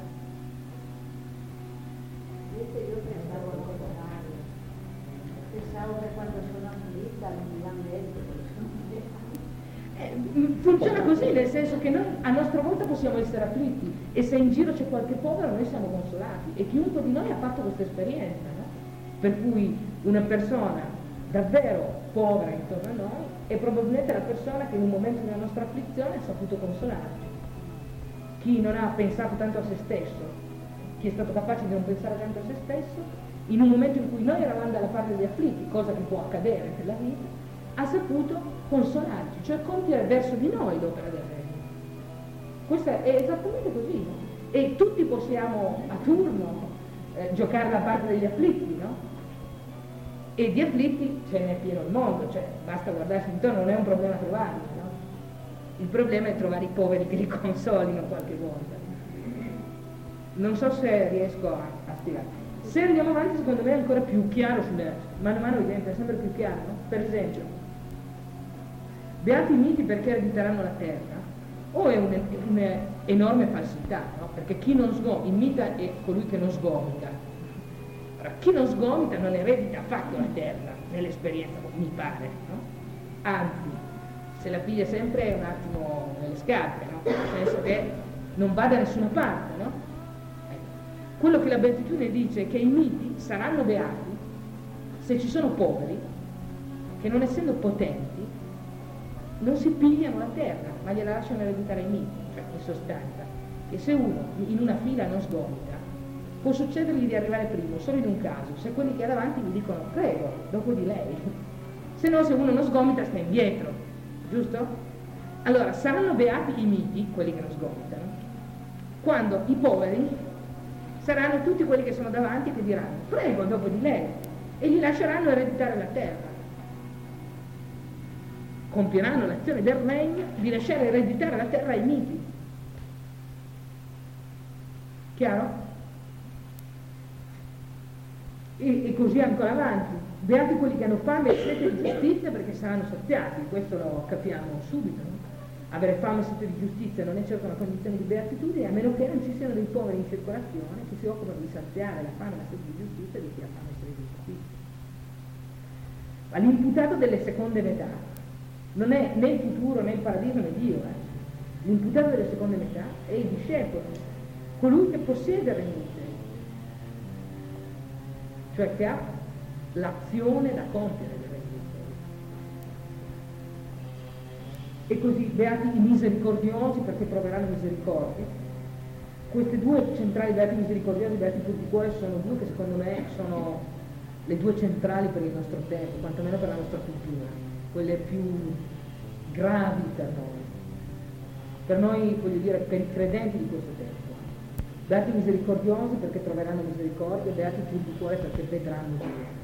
Io pensavo al contrario, pensavo che quando sono afflitta non mi hanno detto che sono eh, funziona così, nel senso che noi a nostra volta possiamo essere afflitti, e se in giro c'è qualche povero noi siamo consolati, e chiunque di noi ha fatto questa esperienza, no? Per cui una persona davvero povera intorno a noi è probabilmente la persona che in un momento della nostra afflizione ha saputo consolarci. Chi non ha pensato tanto a se stesso, chi è stato capace di non pensare tanto a se stesso, in un momento in cui noi eravamo dalla parte degli afflitti, cosa che può accadere nella vita, ha saputo consolarci, cioè compiere verso di noi l'opera del regno. Questo è esattamente così, no? E tutti possiamo a turno eh, giocare la parte degli afflitti, no? E di afflitti ce n'è pieno il mondo, cioè basta guardarsi intorno, non è un problema trovarli, no? Il problema è trovare i poveri che li consolino qualche volta. Non so se riesco a, a spiegare. Se andiamo avanti, secondo me è ancora più chiaro, sulle, mano a mano diventa sempre più chiaro, no? Per esempio, beati i miti perché erediteranno la terra, o è un'enorme falsità, no? Perché chi non sgomita, il mita è colui che non sgomita. Ora, chi non sgomita non eredita affatto la terra, nell'esperienza, mi pare, no? Anzi, se la piglia sempre un attimo nelle scarpe, no? Nel senso che non va da nessuna parte, no? Quello che la Beatitudine dice è che i miti saranno beati se ci sono poveri che, non essendo potenti, non si pigliano la terra, ma gliela lasciano ereditare ai miti. Cioè, in sostanza, che se uno in una fila non sgomita, può succedergli di arrivare primo solo in un caso, se quelli che ha davanti gli dicono prego, dopo di lei. Se no, se uno non sgomita, sta indietro, giusto? Allora, saranno beati i miti, quelli che non sgomitano, quando i poveri saranno tutti quelli che sono davanti che diranno prego dopo di lei, e gli lasceranno ereditare la terra, compieranno l'azione del regno di lasciare ereditare la terra ai miti. Chiaro? E, e così ancora avanti. Beati quelli che hanno fame e sete di giustizia, perché saranno saziati. Questo lo capiamo subito, no? Avere fame e sete di giustizia non è certo una condizione di beatitudine, a meno che non ci siano dei poveri in circolazione che si occupano di saziare la fame e la sete di giustizia di chi ha fame e sete di giustizia. Ma l'imputato delle seconde metà non è né il futuro né il paradiso né Dio, eh. L'imputato delle seconde metà è il discepolo, colui che possiede il regno di Dio, cioè che ha l'azione da compiere del regno di Dio. E così, beati i misericordiosi, perché troveranno misericordia. Queste due centrali, beati misericordiosi e beati puri di cuore, sono due che secondo me sono le due centrali per il nostro tempo, quantomeno per la nostra cultura, quelle più gravi per noi, per noi, voglio dire, per i credenti di questo tempo. Beati misericordiosi perché troveranno misericordia, beati puri di cuore perché vedranno Dio.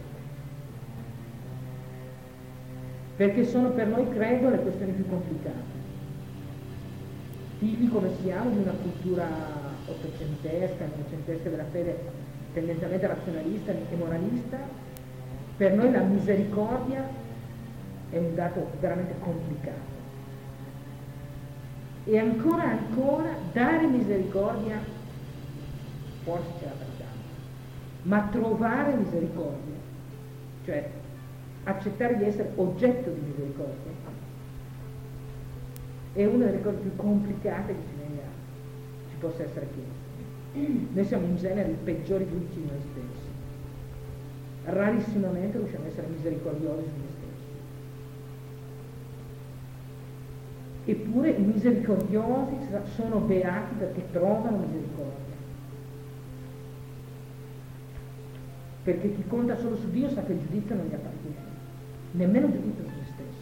Perché sono per noi, credo, le questioni più complicate. Figli come siamo di una cultura ottocentesca, novecentesca della fede tendenzialmente razionalista e moralista, per noi la misericordia è un dato veramente complicato. E ancora ancora dare misericordia forse ce la facciamo, ma trovare misericordia, cioè accettare di essere oggetto di misericordia, è una delle cose più complicate che ci venga, ci possa essere chiesto. Noi siamo in genere i peggiori giudici di noi stessi, rarissimamente riusciamo ad essere misericordiosi su noi stessi. Eppure i misericordiosi sono beati perché trovano misericordia. Perché chi conta solo su Dio sa che il giudizio non gli appartiene, nemmeno il giudizio su se stesso.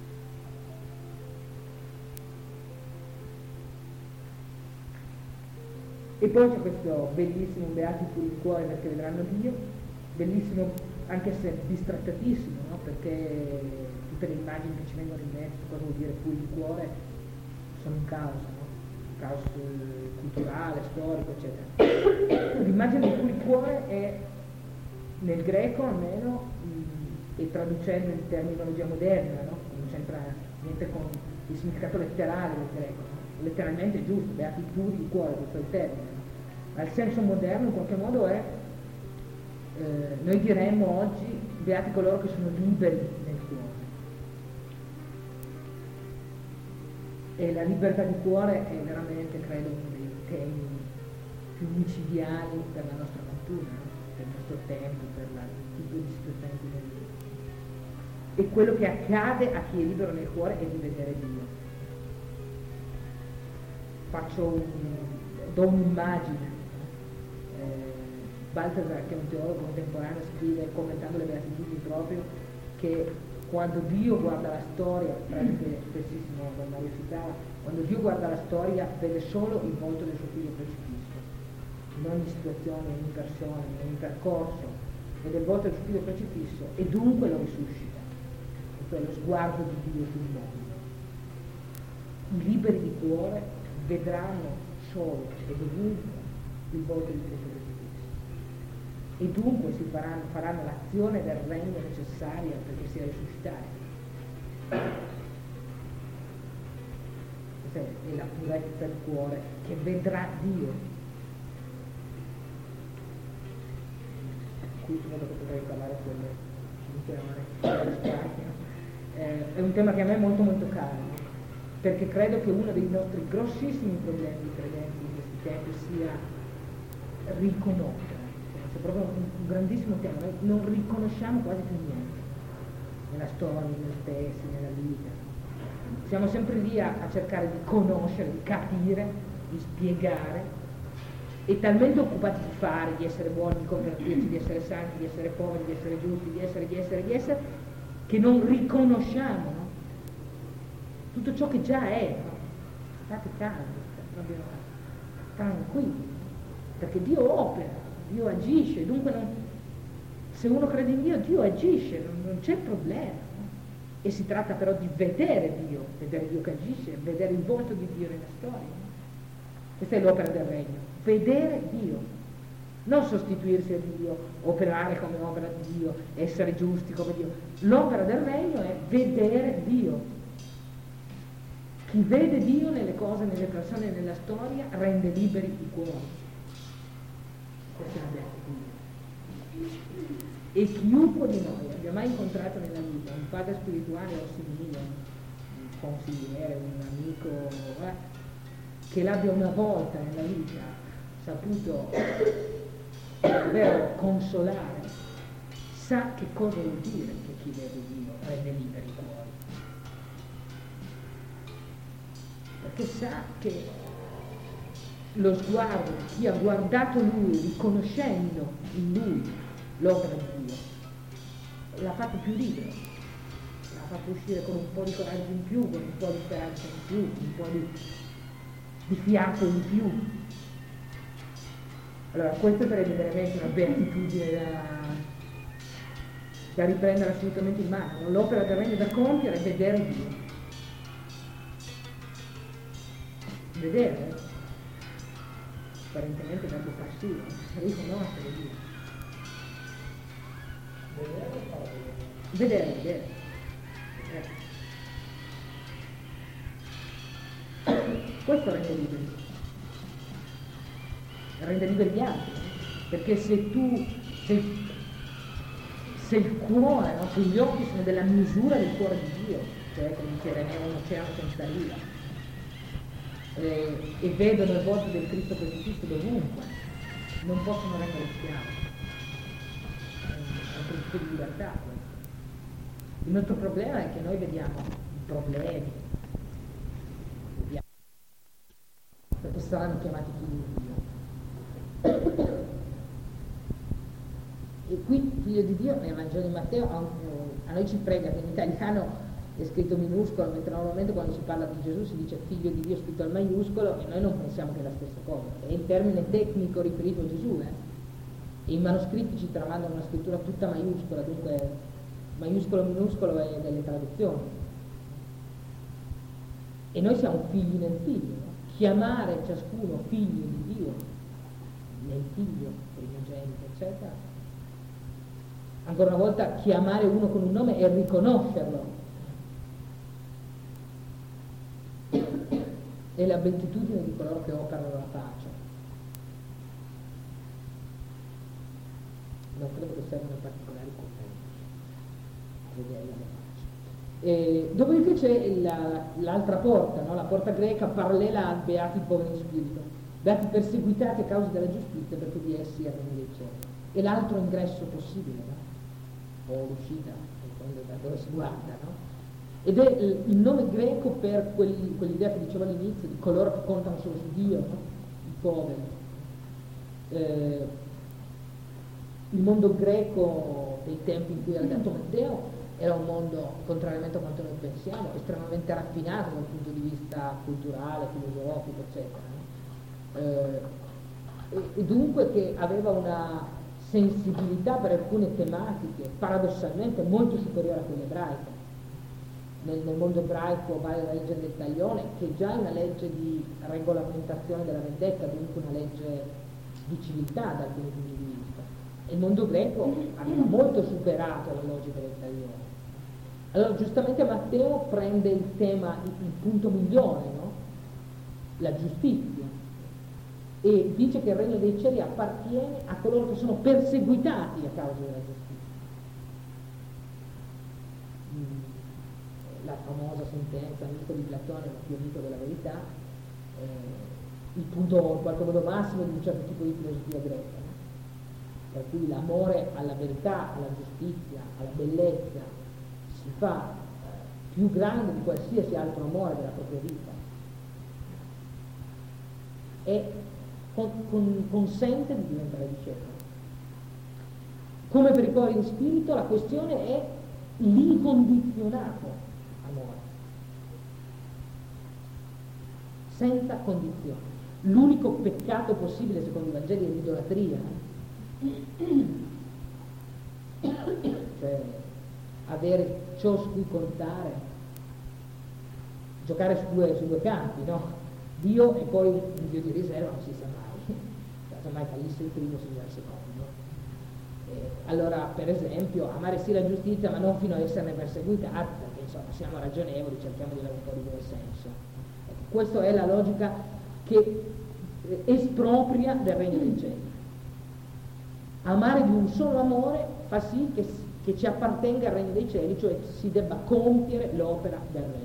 E poi c'è questo bellissimo beati puri di cuore perché vedranno Dio, bellissimo anche se distrattatissimo, no? Perché tutte le immagini che ci vengono in mente, cosa vuol dire puri di cuore, sono un caos, no? Un caos culturale, storico, eccetera. L'immagine di puri di cuore è, nel greco almeno, mh, e traducendo in terminologia moderna, no? Non c'entra niente con il significato letterale del greco, no? Letteralmente è giusto, beati puri di cuore, questo è il termine, no? Ma il senso moderno in qualche modo è, eh, noi diremmo oggi, beati coloro che sono liberi nel cuore. E la libertà di cuore è veramente, credo, uno dei temi più micidiali per la nostra cultura, no? Per il nostro tempo, per la, il tipo di situazione in cui noi viviamo. E quello che accade a chi è libero nel cuore è di vedere Dio. Faccio un, do un'immagine. Eh, Balthasar, che è un teologo contemporaneo, scrive, commentando le beatitudini proprio, che quando Dio guarda la storia, praticamente spessissimo Don Mario citava, quando Dio guarda la storia vede solo il volto del suo figlio crocifisso, in ogni situazione, in ogni persona, in ogni percorso, vede il volto del suo figlio crocifisso e dunque lo risuscita. Questo è lo sguardo di Dio sul mondo. I liberi di cuore vedranno solo e dovunque il volto di Cristo crocifisso e dunque si faranno, faranno l'azione del regno necessaria perché sia risuscitato. Questa è la purezza del cuore che vedrà Dio. Qui credo che potrei parlare quelle cinque ore. Eh, è un tema che a me è molto molto caro, no? Perché credo che uno dei nostri grossissimi problemi di credenti in questi tempi sia riconoscere. C'è proprio un, un grandissimo tema, noi non riconosciamo quasi più niente nella storia, nei stessi, nella vita. Siamo sempre lì a, a cercare di conoscere, di capire, di spiegare, e talmente occupati di fare, di essere buoni, di convertirci, di essere santi, di essere poveri, di essere giusti, di essere, di essere, di essere, che non riconosciamo, no? Tutto ciò che già è, no? State calmi, proprio tranquilli. perché Dio opera, Dio agisce, dunque non, se uno crede in Dio, Dio agisce, non, non c'è problema, no? E si tratta però di vedere Dio, vedere Dio che agisce, vedere il volto di Dio nella storia, no? Questa è l'opera del regno, vedere Dio, non sostituirsi a Dio, operare come opera di Dio, essere giusti come Dio. L'opera del regno è vedere Dio. Chi vede Dio nelle cose, nelle persone, nella storia, rende liberi i cuori. Questa è la beatitudine. E chiunque di noi abbia mai incontrato nella vita un padre spirituale o simile, un consigliere, un amico, eh, che l'abbia una volta nella vita saputo davvero consolare, sa che cosa vuol dire che chi vede Dio rende liberi i cuori. Perché sa che lo sguardo di chi ha guardato Lui, riconoscendo in Lui l'opera di Dio, l'ha fatto più libero, l'ha fatto uscire con un po' di coraggio in più, con un po' di speranza in più, un po' di, di fiato in più. Allora, questa sarebbe veramente una beatitudine da, da riprendere assolutamente in mano. L'opera del regno da compiere è vedere Dio. Vedere, apparentemente verbo passivo, riconoscere Dio. Vedere, vedere. vedere. Questo rende liberi. Rende liberi gli altri, perché se tu, se, se il cuore, no? Se gli occhi sono della misura del cuore di Dio, cioè come dice Ireneo, un oceano senza riva, eh, e vedono il volto del Cristo crocifisso dovunque, non possono rendere schiavi. È un principio di libertà questo. Il nostro problema è che noi vediamo i problemi, vediamo, perché saranno chiamati figli di Dio. E qui figlio di Dio nel Vangelo di Matteo a, a noi ci prega che in italiano è scritto minuscolo, mentre normalmente quando si parla di Gesù si dice figlio di Dio scritto al maiuscolo, e noi non pensiamo che è la stessa cosa, è in termine tecnico riferito a Gesù, eh? E i manoscritti ci tramandano una scrittura tutta maiuscola, dunque maiuscolo minuscolo è delle traduzioni, e noi siamo figli nel figlio, no? Chiamare ciascuno figlio di Dio nel figlio primogenito, eccetera, ancora una volta chiamare uno con un nome e riconoscerlo è la beatitudine di coloro che operano la pace. Non credo che servano particolari commenti a vedere la pace. E dopodiché c'è la, l'altra porta, no? La porta greca parallela al beati poveri in spirito, beati perseguitati a causa della giustizia, perché di essi erano il cielo. E l'altro ingresso possibile, no? O l'uscita, da dove si guarda, no? Ed è il nome greco per quelli, quell'idea che dicevo all'inizio di coloro che contano solo su Dio, no? I poveri. Eh, il mondo greco dei tempi in cui era nato Matteo era un mondo, contrariamente a quanto noi pensiamo, estremamente raffinato dal punto di vista culturale, filosofico, eccetera, no? eh, e, e dunque che aveva una sensibilità per alcune tematiche paradossalmente molto superiore a quella ebraica. Nel, nel mondo ebraico vale la legge del taglione, che già è una legge di regolamentazione della vendetta, dunque una legge di civiltà da alcuni punti di vista. E il mondo greco aveva molto superato la logica del taglione. Allora giustamente Matteo prende il tema, il, il punto migliore, no? La giustizia, e dice che il regno dei cieli appartiene a coloro che sono perseguitati a causa della giustizia. La famosa sentenza, amico di Platone ma più amico della verità, eh, il punto in qualche modo massimo di un certo tipo di filosofia greca, no? Per cui l'amore alla verità, alla giustizia, alla bellezza si fa eh, più grande di qualsiasi altro amore della propria vita e con, con, consente di diventare discepolo. Come per i poveri in spirito la questione è l'incondizionato amore, senza condizioni. l'unico peccato possibile secondo i Vangeli è l'idolatria, cioè avere ciò su cui contare, giocare su due, su due campi, no? Dio e poi un Dio di riserva non si sa mai, casomai fallisse il primo si usa il secondo. Eh, allora per esempio amare sì la giustizia ma non fino a esserne perseguitati, perché insomma siamo ragionevoli, cerchiamo di avere un po' di buon senso. Ecco, questa è la logica che eh, espropria del regno dei cieli. Amare di un solo amore fa sì che, che ci appartenga al regno dei cieli, cioè si debba compiere l'opera del regno.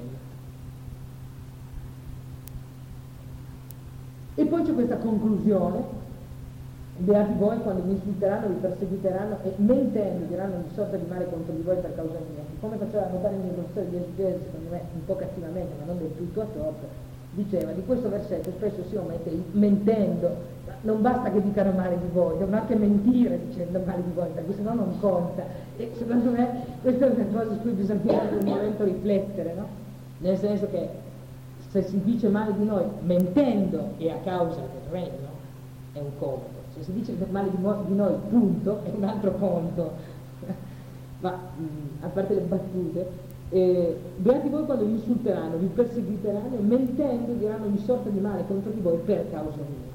E poi c'è questa conclusione: beati voi quando vi insulteranno, vi perseguiteranno e mentendo diranno ogni sorta di male contro di voi per causa mia. Come faceva notare il mio professore di esegesi, secondo me un po' cattivamente ma non del tutto a torto, diceva di questo versetto spesso si omette il mentendo. Non basta che dicano male di voi, devono anche mentire dicendo male di voi, perché sennò non conta. E secondo me questa è una cosa su cui bisogna anche un momento riflettere, no? Nel senso che se si dice male di noi mentendo e a causa del regno è un conto, se si dice male di, mo- di noi punto è un altro conto. Ma mh, a parte le battute, eh, beati voi quando vi insulteranno, vi perseguiteranno e mentendo diranno ogni sorta di male contro di voi per causa mia.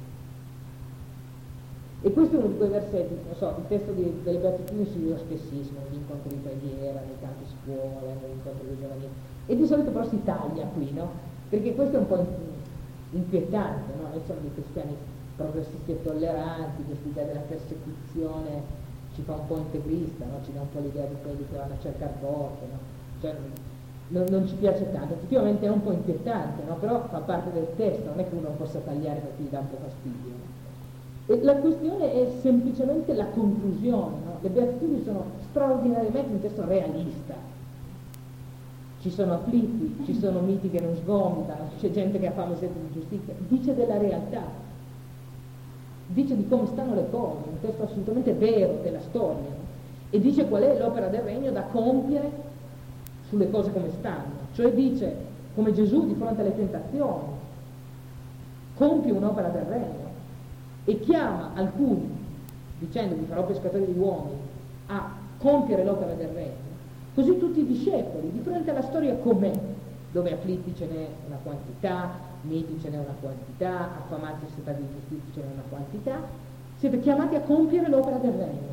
E questo è uno di quei versetti, non so, il testo di, delle beatitudini si usa spessissimo negli incontri di preghiera, nei campi scuola, negli incontri dei giovani, e di solito però si taglia qui, no? Perché questo è un po' inquietante, no? Noi siamo dei cristiani progressisti e tolleranti, questa idea della persecuzione ci fa un po' integrista, no? Ci dà un po' l'idea di quelli che vanno a cercare porte, no? Cioè, non, non ci piace tanto, effettivamente è un po' inquietante, no? Però fa parte del testo, non è che uno possa tagliare perché gli dà un po' fastidio, no? E la questione è semplicemente la conclusione, no? Le beatitudini sono straordinariamente un testo realista. Ci sono afflitti, ci sono miti che non sgomitano, c'è gente che ha fame e sete di giustizia, dice della realtà, dice di come stanno le cose, un testo assolutamente vero della storia, no? E dice qual è l'opera del regno da compiere sulle cose come stanno, cioè dice come Gesù di fronte alle tentazioni compie un'opera del regno e chiama alcuni dicendo vi farò pescatori di uomini a compiere l'opera del regno. Così tutti i discepoli, di fronte alla storia com'è, dove afflitti ce n'è una quantità, miti ce n'è una quantità, affamati e setati di giustizia ce n'è una quantità, siete chiamati a compiere l'opera del regno,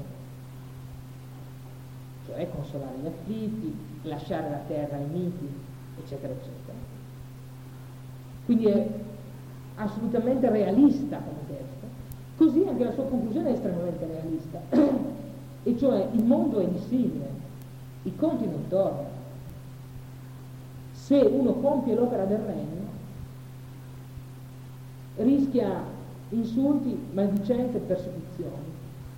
cioè consolare gli afflitti, lasciare la terra ai miti, eccetera, eccetera. Quindi è assolutamente realista come testo, così anche la sua conclusione è estremamente realista, e cioè il mondo è dissimile. I conti non tornano. Se uno compie l'opera del regno, rischia insulti, maldicenze e persecuzioni.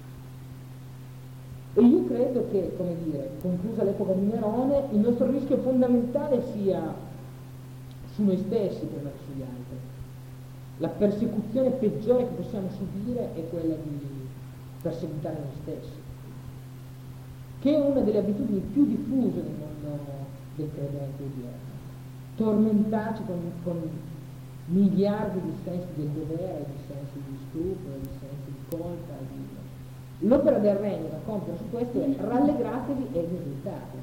E io credo che, come dire, conclusa l'epoca di Nerone, il nostro rischio fondamentale sia su noi stessi prima che sugli altri. La persecuzione peggiore che possiamo subire è quella di perseguitare noi stessi, che è una delle abitudini più diffuse nel mondo del credente odierno. Tormentarci con, con miliardi di sensi del dovere, di sensi di stupro, di sensi di colpa. Di... L'opera del regno da compiere su questo è rallegratevi e esultate.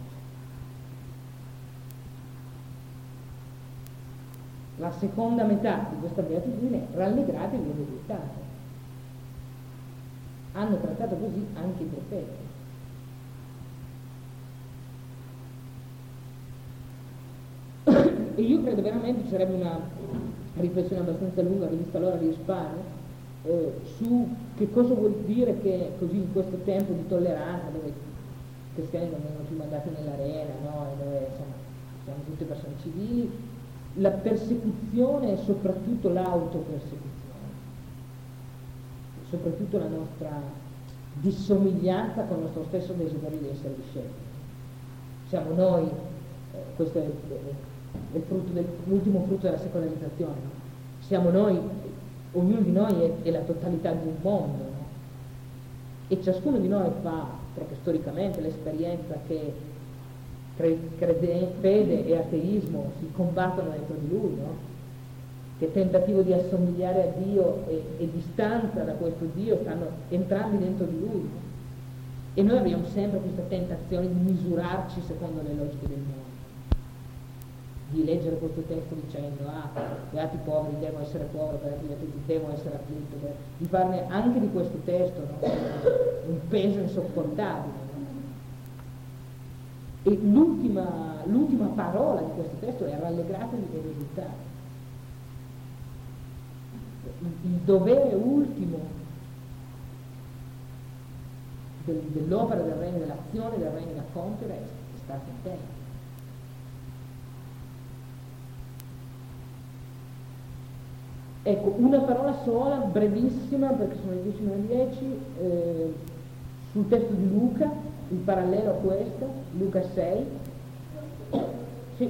La seconda metà di questa beatitudine è rallegratevi e esultate. Hanno trattato così anche i profeti. E io credo veramente ci sarebbe una riflessione abbastanza lunga, rivista l'ora di Spano, eh, su che cosa vuol dire che così in questo tempo di tolleranza, dove i cristiani non vengono più mandati nell'arena, no? E dove insomma siamo tutte persone civili, la persecuzione e soprattutto l'autopersecuzione, soprattutto la nostra dissomiglianza con il nostro stesso desiderio di essere discepoli. Siamo noi, eh, questo è il frutto del, l'ultimo frutto della secolarizzazione, no? Siamo noi, ognuno di noi è, è la totalità di un mondo, no? E ciascuno di noi fa proprio storicamente l'esperienza che cre, crede, fede e ateismo si combattono dentro di lui, no? che tentativo di assomigliare a Dio e, e distanza da questo Dio stanno entrambi dentro di lui, no? E noi abbiamo sempre questa tentazione di misurarci secondo le logiche del mondo, di leggere questo testo dicendo ah, beati poveri devono essere poveri, beati afflitti devono essere afflitti, di farne anche di questo testo, no? Un peso insopportabile, no? E l'ultima, l'ultima parola di questo testo è rallegratevi dei risultati. Il, il dovere ultimo del, dell'opera del regno, dell'azione del regno da compiere è stare contenti. Ecco, una parola sola, brevissima, perché sono le dieci meno dieci, eh, sul testo di Luca, il parallelo a questo, Luca sei. Sì.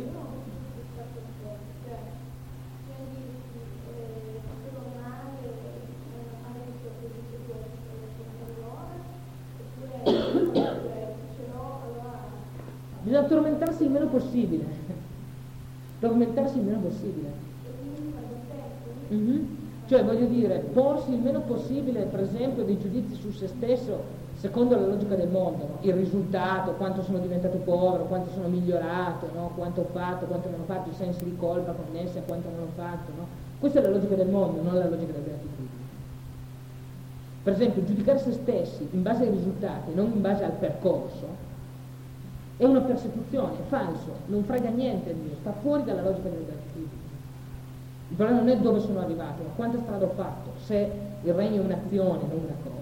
Bisogna tormentarsi il meno possibile, tormentarsi il meno possibile. Mm-hmm. Cioè voglio dire, porsi il meno possibile per esempio dei giudizi su se stesso secondo la logica del mondo, no? Il risultato, quanto sono diventato povero, quanto sono migliorato, no? Quanto ho fatto, quanto non ho fatto, i sensi di colpa connessi a quanto non ho fatto, no? Questa è la logica del mondo, non la logica della beatitudine. Per esempio giudicare se stessi in base ai risultati, non in base al percorso, è una persecuzione, è falso, non frega niente a Dio, sta fuori dalla logica della beatitudine. Il problema non è dove sono arrivato, ma quanta strada ho fatto, se il regno è un'azione, non una cosa.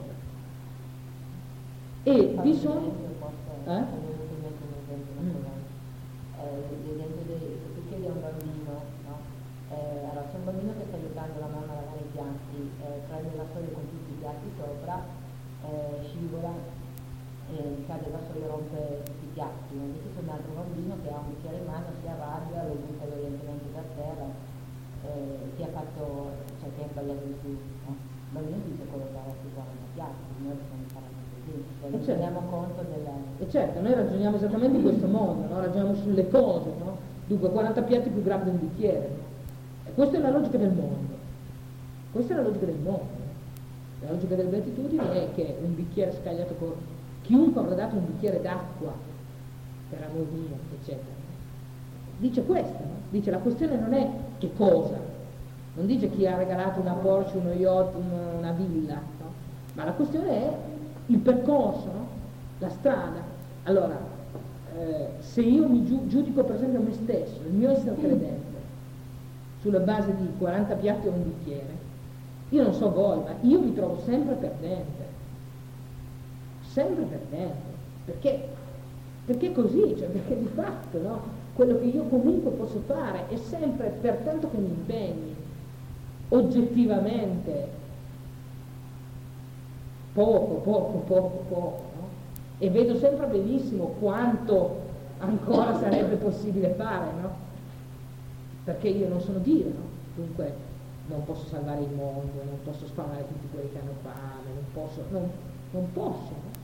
E di solito... Eh? L'esempio dei... tu chiedi a un bambino, no? Eh, allora c'è un bambino che sta aiutando la mamma a lavare i piatti, eh, prende il vassoio con tutti i piatti sopra, eh, scivola, eh, cade il vassoio e rompe tutti i piatti. Invece c'è un altro bambino che ha un bicchiere in mano, si arrabbia, lo butta violentemente per terra. Eh, chi ha fatto, cioè chi ha sbagliato di più, no? Il bambino dice quello che ha rotto quaranta piatti, noi possiamo fare così, cioè non teniamo conto della... E certo, noi ragioniamo esattamente in questo modo, no? Ragioniamo sulle cose, no? Dunque quaranta piatti più grandi di un bicchiere, no? E questa è la logica del mondo, questa è la logica del mondo. La logica delle beatitudini è che un bicchiere scagliato con... chiunque avrà dato un bicchiere d'acqua per amor mio, eccetera. Dice questo, no? Dice la questione non è che cosa, non dice chi ha regalato una Porsche, uno yacht, una, una villa, no? Ma la questione è il percorso, no? La strada. Allora, eh, se io mi giu- giudico per esempio me stesso, il mio essere credente, sulla base di quaranta piatti o un bicchiere, io non so voi, ma io mi trovo sempre perdente, sempre perdente, perché, perché così, cioè perché di fatto, no? Quello che io comunque posso fare è sempre, per tanto che mi impegni, oggettivamente, poco, poco, poco, poco, no? E vedo sempre benissimo quanto ancora sarebbe possibile fare, no? Perché io non sono Dio, no? Dunque non posso salvare il mondo, non posso sfamare tutti quelli che hanno fame, non posso, non, non posso, no?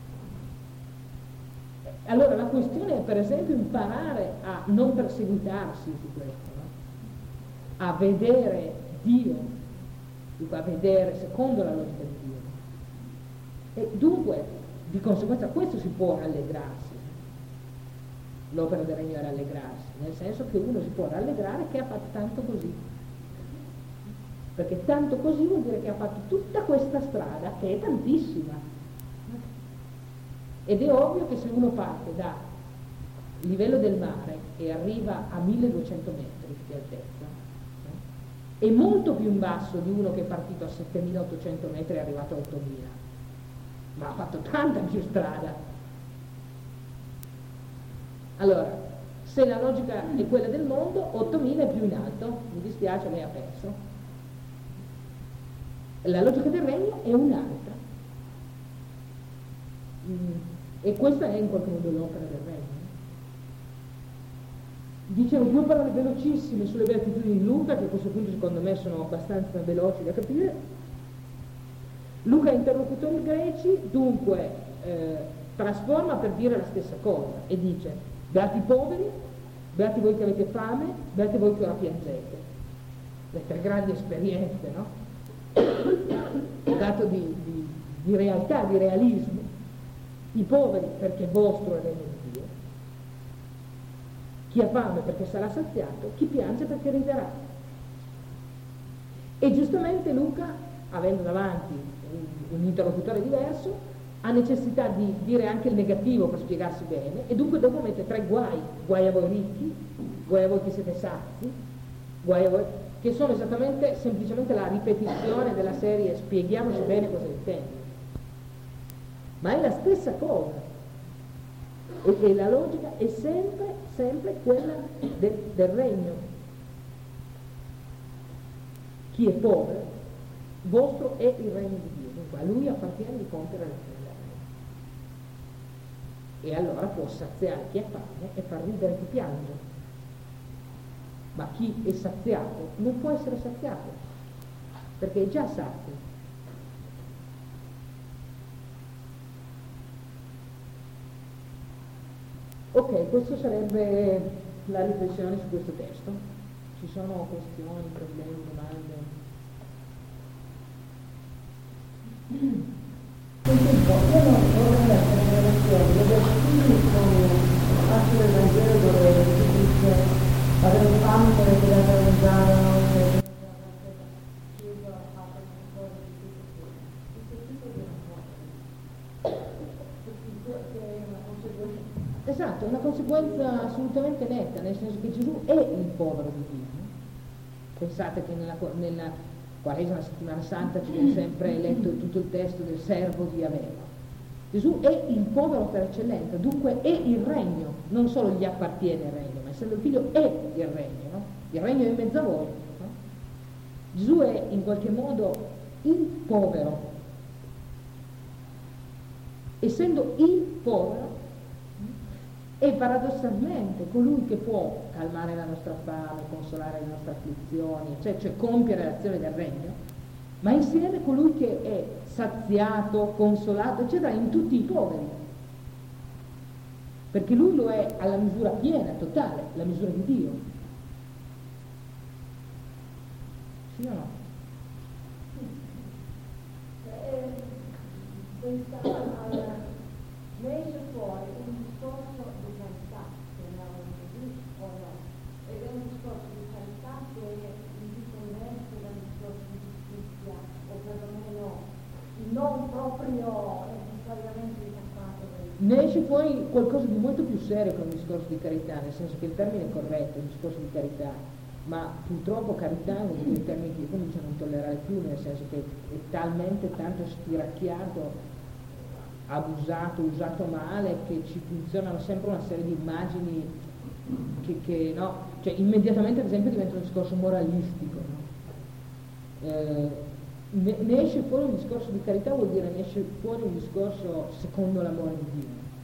Allora la questione è per esempio imparare a non perseguitarsi su questo, no? A vedere Dio, a vedere secondo la logica di Dio. E dunque, di conseguenza, questo si può rallegrarsi. L'opera del regno è rallegrarsi, nel senso che uno si può rallegrare che ha fatto tanto così. Perché tanto così vuol dire che ha fatto tutta questa strada, che è tantissima. Ed è ovvio che se uno parte da livello del mare e arriva a milleduecento metri di altezza, no? È molto più in basso di uno che è partito a settemilaottocento metri e è arrivato a ottomila, ma ha fatto tanta più strada. Allora, se la logica è quella del mondo, ottomila è più in alto, mi dispiace, lei ha perso. La logica del regno è un'altra. Mm. E questa è in qualche modo l'opera del regno. Dicevo due parole velocissime sulle beatitudini di Luca, che a questo punto secondo me sono abbastanza veloci da capire. Luca ha interlocutori greci, dunque eh, trasforma per dire la stessa cosa e dice: beati i poveri, beati voi che avete fame, beati voi che ora piangete. le tre grandi esperienze, no? Dato di, di, di realtà, di realismo. I poveri perché vostro è il regno di Dio, chi ha fame perché sarà saziato, chi piange perché riderà. E giustamente Luca, avendo davanti un, un interlocutore diverso, ha necessità di dire anche il negativo per spiegarsi bene, e dunque dopo mette tre guai: guai a voi ricchi, guai a voi che siete sazi, guai a voi, che sono esattamente semplicemente la ripetizione della serie spieghiamoci bene cosa intende. Ma è la stessa cosa, e, e la logica è sempre, sempre quella de, del regno. Chi è povero, vostro è il regno di Dio, dunque a lui appartiene di compiere la fede del regno. E allora può saziare chi ha fame e far ridere chi piange. Ma chi è saziato non può essere saziato, perché è già sazio. Ok, questa sarebbe la riflessione su questo testo. Ci sono questioni, problemi, domande? Sentito, io non vorrei mettere in relazione le versioni con Atto del Vangelo dove si dice avevo fame perché la mangiarono, che chiuso, ha fatto cose di tutto questo. Questo tipo di rapporto, che è una conseguenza. Esatto, è una conseguenza assolutamente netta, nel senso che Gesù è il povero di Dio. Pensate che nella, nella Quaresima, la settimana santa, ci viene sempre letto tutto il testo del servo di Aveva. Gesù è il povero per eccellenza, dunque è il regno, non solo gli appartiene il regno, ma essendo il figlio è il regno, no? Il regno è in mezzo a voi. No? Gesù è in qualche modo il povero. Essendo il povero, è paradossalmente colui che può calmare la nostra fame, consolare le nostre afflizioni, cioè, cioè compiere l'azione del regno, ma insieme colui che è saziato, consolato, eccetera, in tutti i poveri, perché lui lo è alla misura piena, totale, la misura di Dio. Sì o no? Pensavo al ne esce fuori un discorso di carità, chiamiamolo così o no, ed è un discorso di carità che è indipendente dal discorso di giustizia, o perlomeno non proprio necessariamente incappato. Ne esce fuori qualcosa di molto più serio che un discorso di carità, nel senso che il termine è corretto, un discorso di carità, ma purtroppo carità è uno dei termini che io comincio a non tollerare più, nel senso che è talmente tanto stiracchiato, abusato, usato male, che ci funzionano sempre una serie di immagini che, che no, cioè immediatamente ad esempio diventa un discorso moralistico, no? eh, ne, ne esce fuori un discorso di carità, vuol dire ne esce fuori un discorso secondo l'amore di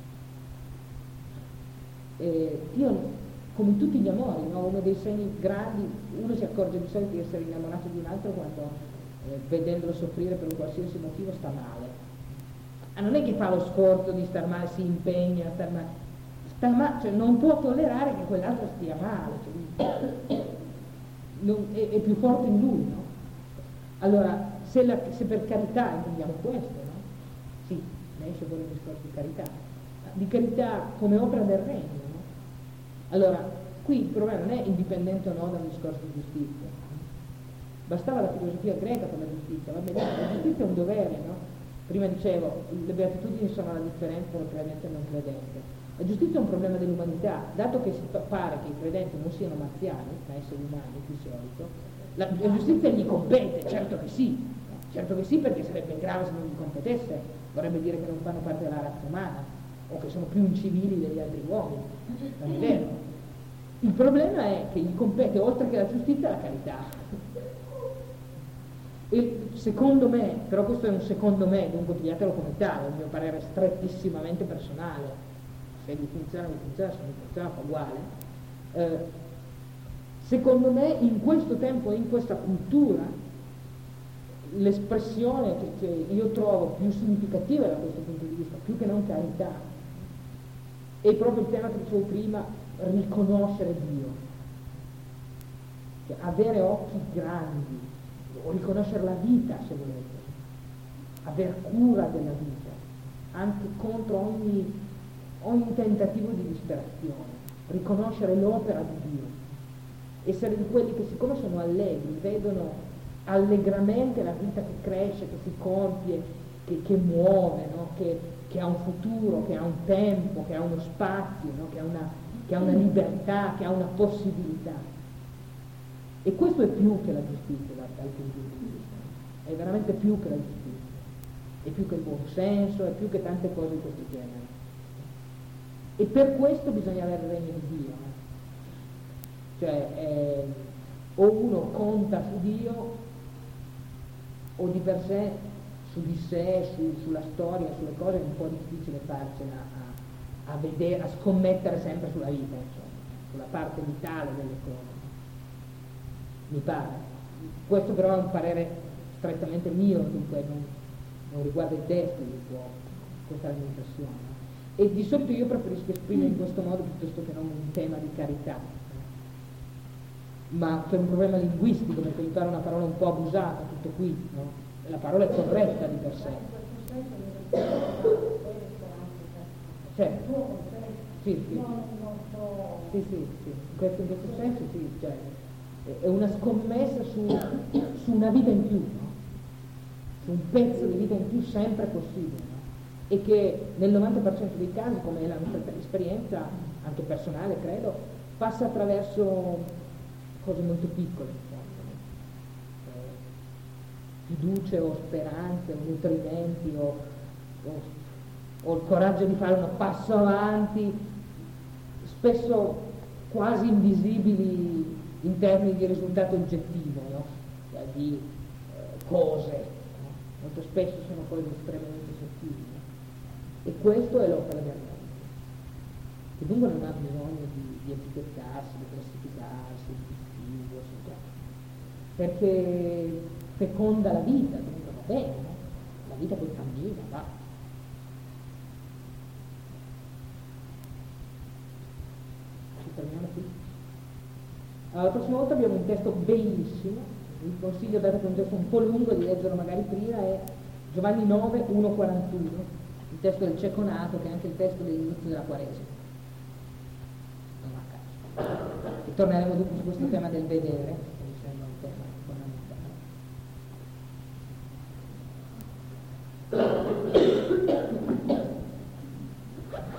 Dio. Eh, io, come in tutti gli amori, no? Uno dei segni grandi, uno si accorge di solito di essere innamorato di un altro quando eh, vedendolo soffrire per un qualsiasi motivo sta male. Ah, non è che fa lo sforzo di star male, si impegna a star male, sta male, cioè non può tollerare che quell'altro stia male, cioè, non, è, è più forte in lui, no? Allora, se, la, se per carità intendiamo questo, no? Sì, ne esce fuori un discorso di carità, di carità come opera del regno, no? Allora, qui il problema non è indipendente o no da un discorso di giustizia. Bastava la filosofia greca per la giustizia, va bene, la giustizia è un dovere, no? Prima dicevo, le beatitudini sono la differenza tra il credente e il non credente. La giustizia è un problema dell'umanità, dato che si pare che i credenti non siano marziani, ma esseri umani di solito, la, la giustizia gli compete, certo che sì, certo che sì, perché sarebbe grave se non gli competesse, vorrebbe dire che non fanno parte della razza umana, o che sono più incivili degli altri uomini, non è vero. Il problema è che gli compete, oltre che la giustizia, la carità. E secondo me, però questo è un secondo me, dunque pigliatelo come tale, il mio parere strettissimamente personale, se vi funziona, vi funziona, se non vi funziona fa uguale, eh, secondo me in questo tempo e in questa cultura l'espressione che, che io trovo più significativa da questo punto di vista, più che non carità, è proprio il tema che dicevo prima, riconoscere Dio. cioè avere occhi grandi, o riconoscere la vita se volete, aver cura della vita, anche contro ogni, ogni tentativo di disperazione, riconoscere l'opera di Dio, essere di quelli che siccome sono allegri, vedono allegramente la vita che cresce, che si compie, che, che muove, no? che, che ha un futuro, che ha un tempo, che ha uno spazio, no? che, ha una, che ha una libertà, che ha una possibilità. E questo è più che la giustizia dal, dal punto di vista, è veramente più che la giustizia, è più che il buon senso, è più che tante cose di questo genere. E per questo bisogna avere il regno di Dio. Cioè, eh, o uno conta su Dio, o di per sé, su di sé, su, sulla storia, sulle cose, è un po' difficile farcela a, a vedere, a scommettere sempre sulla vita, insomma, sulla parte vitale delle cose. Mi pare. Questo però è un parere strettamente mio, dunque non, non riguarda i testi, può, questa è la mia impressione. E di solito io preferisco esprimere in questo modo piuttosto che non un tema di carità, ma per un problema linguistico, perché mi pare una parola un po' abusata, tutto qui, no? La parola è corretta di per sé. Certo. Sì, sì. Sì, sì, sì. In questo, in questo senso sì, cioè, è una scommessa su, su una vita in più, no? Su un pezzo di vita in più sempre possibile, no? E che nel novanta per cento dei casi, come è la nostra esperienza anche personale credo, passa attraverso cose molto piccole, eh, fiducie o speranze o nutrimenti o, o, o il coraggio di fare un passo avanti, spesso quasi invisibili in termini di risultato oggettivo, no? Cioè di eh, cose, no? Molto spesso sono cose estremamente sottili, no? E questo è l'opera del regno, che dunque non ha bisogno di, di etichettarsi, di classificarsi, di distinguersi, perché feconda la vita, dunque va bene, no? La vita poi cammina, va. Ci fermiamo qui. Allora, la prossima volta abbiamo un testo bellissimo, vi consiglio, dato che è un testo un po' lungo, di leggerlo magari prima, è Giovanni nove, uno quarantuno, il testo del cieco nato, che è anche il testo dell'inizio della Quaresima. Non a caso. E torneremo dopo su questo tema del vedere, che mi sembra un tema fondamentale.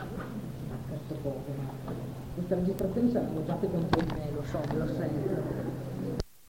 Manca sto poco, ma questa registrazione saranno già contro di me, lo so, ve lo sento.